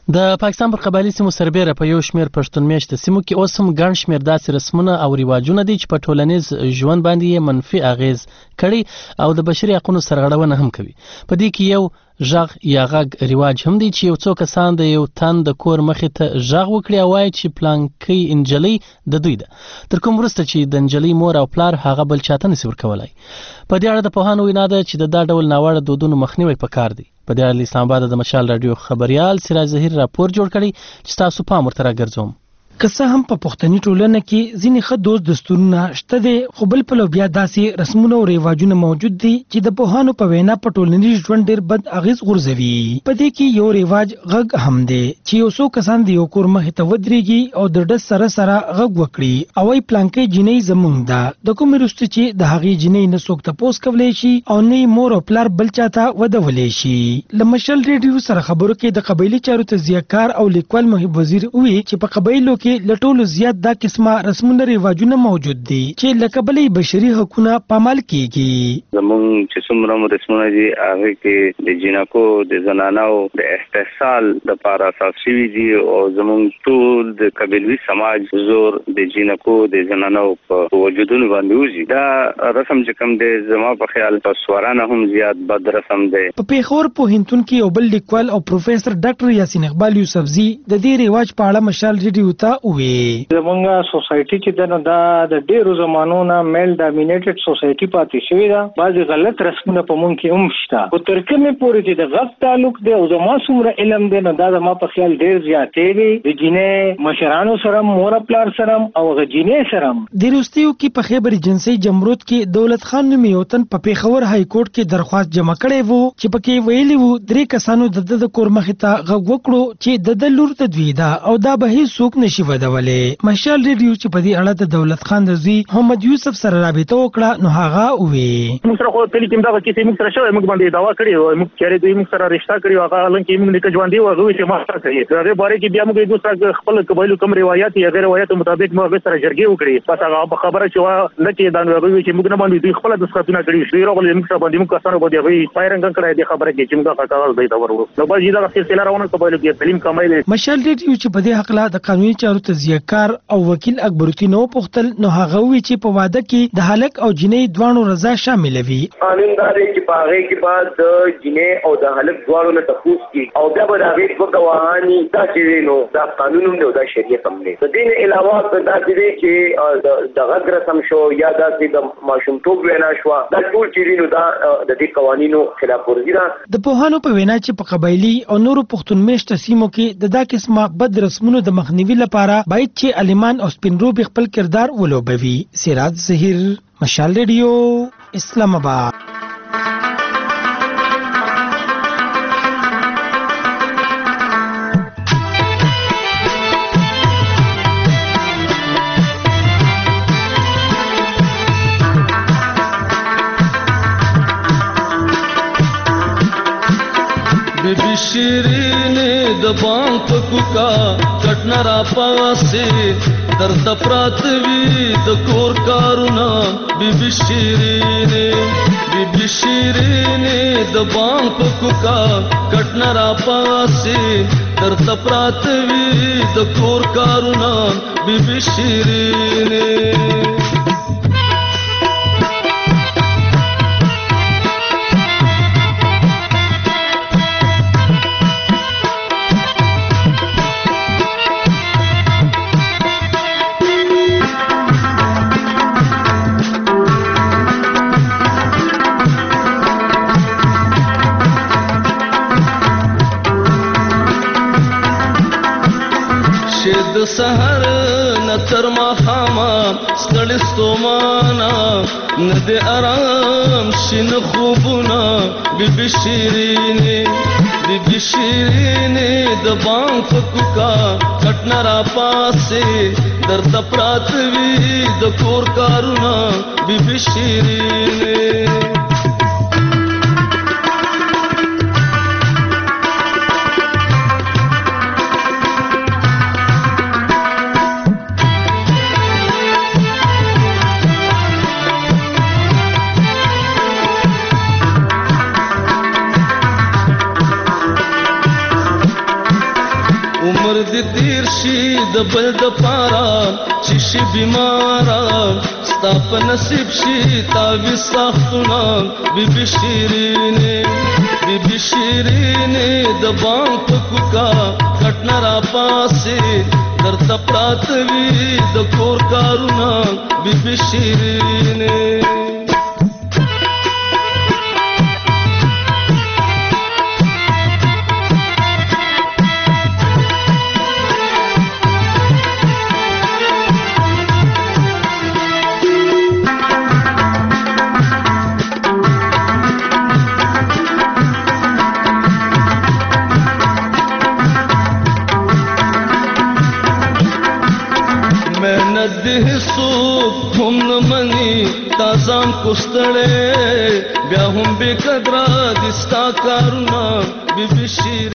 د پاکستان پر قبایلی سیمو سربېره په یو شمېر پښتون میشته سیمو کې اوس هم ګڼ شمېر داسې رسمونه او رواجونه دي چې په ټولنیز ژوند باندې یې منفي اغیز کړي او د بشري حقونو سرغړونه هم کوي. په دې کې یو ژغ یا غږ رواج هم دی چې یو څو کسان د یو تن د کور مخې ته ژغ وکړي او وایي چې پلانکۍ انجلۍ د دوی ده، تر کوم وروسته چې د انجلۍ مور او پلار هغه بل چاته نشي ورکولی. په دې اړه د پوهانو وینا ده چې د دا ډول ناوړه دودونو مخنیوی پکار دی. په دې اړه اسلام آباد د مشال راډیو خبريال سراج ظهیر راپور جوړ کړی چې تاسو پام ورته راګرځوم. که څه هم په پښتني ټولنه کې ځینې ښه دوست دستورونه شته دي، خو بل پلو بیا داسې رسمونه او رواجونه موجود دي چې د پوهانو په وینا په ټولنیز ژوند ډېر بد اغېز غورځوي. په دې کې یو رواج غږ هم دی چې یو څو کسان د یو کور مخې ته ودرېږي او د ډز سره سره غږ وکړي او وایي پلانکۍ جینۍ زموږ ده، د کومې وروسته چې د هغې جینۍ نه څوک تپوس کولی شي او نه یې مور او پلار بل چاته ودولی شي. له مشل ریډیو سره خبرو کې د قبایلي چارو تجزیه‌کار او لیکوال محب وزیر وویل چې په قبایلو کې لټولو زیات دا قسمه رسمونه رواجونه موجود دي چې لکه بلې بشري حقونه پامال کیږي. زمونږ چې څومره رسمونه دي هغه کې د جنکو د زنانو د استحصال د پاره اساس شوي دي او زمونږ ټول د قبیلوي سماج زور د جنکو د زنانو په وجودونو باندې وځي. دا رسم چې کوم دی زما په خیال په سوارانه هم زیات بد رسم دی. په پیښور پوهنتون کې یو بل لیکوال او پروفیسور ډاکټر یاسین اقبال یوسفزي د دې رواج په اړه مشال ریډیو ته وویل. زمونږه سوسایټي چې د نو دا د ډیرو زمانو نه میل ډامینیټډ سوسایټي پاتې شوې ده، بعضې غلط رسمونه په مونږ کې هم شته. خو تر کومې پورې چې د غږ تعلق دی او زما څومره علم دی نو دا زما په خیال ډېر زیاتې دی د جینۍ مشرانو سره مور پلار سره او هغه جینۍ سره. د وروستیو کې په خیبر ایجنسۍ جمرود کې دولت خان نومي یو تن په پیښور های کورټ کې درخواست جمع کړی و چې پکې ویلي وو درې کسانو د د کور مخې ته غږ وکړو چې د د لور د دوی ده او دا به هیڅوک نشي ودولی. مشال ریډیو چې په دې اړه د دولت خان د زوی محمد یوسف سره رابطه وکړه نو هغه وویل موږ سره خو کلی کې دا کیسې موږ سره شوی، موږ باندې دعوا کړې او موږ چېرې دوی موږ سره رشتہ کړی هغه لن کې موږ نه ژوند دی او هغه چې ما سره کوي هغه باره کې بیا موږ دوی سره خپل قبایلو کوم روایت یا غیر روایت مطابق موږ سره جرګې وکړي. بس هغه خبره چې وا نه کې دا نو هغه چې موږ نه باندې دوی خپل د سختونه کړی شي راغلي موږ سره باندې موږ کسانو باندې هغه پایرنګ کړی دی خبره کې چې موږ کاغذ دی دا ورو نو بس دا سلسله روانه قبایلو کې تعلیم کمایله. مشال ریډیو چې په دې حق لا د قانوني چارو تجزیه‌کار او وکیل اکبرالدین نو پختل نو هغه وی چې په واده کې د هلک او جنۍ دوانو رضا شامل وي. قانون دا دی چې په هغه کې بعد د جنۍ او د هلک دوانو نه تفوس کی او بیا به هغه په گواهانی دا چې نو دا قانون هم دی او دا شریعت هم دی. د دې نه علاوه دا دی چې د غږ رسم شو یا دا د ماشومتوب وینا شو دا ټول چې نو دا د دې قوانینو خلاف ورزي ده. د پوهانو په وینا چې په قبایلی او نورو پښتون میشته سیمو کې د دا قسمه بد رسمونو د مخنیوي لپاره باید چې عالمان او سپینروبي خپل کردار ولوبوي. سراج ظهیر مشال ریډیو اسلام آباد. بیبی شیرینی د بام پکوکا کټنا را پاسه درد پراتوی د کور کارونا. بیبی شیرینی بیبی شیرینی د بام پکوکا کټنا را پاسه درد پراتوی د کور کارونا. بیبی شیرینی د سحر نتر ما خاما ستړي ستومانا نه د آرام شین خوبونه. بیبی شیرینی بیبی شیرینی د بام فکوکا کټنا را پاسه درد پراتوی د کور کارونا. بیبی شیرینی دې تیر شي د بل د پارا چې شي بیمارا ستا په نصیب شي تعویض ساختونه بیبي شیرینې بیبي شیرینې د بام په کوکا کټ نه راپاسې درته پراته وي د کور کارونه بیبي شیرینې هم نه مني تازام کوستړې بیا هم به قدر د ستا کارونه بیبي شیر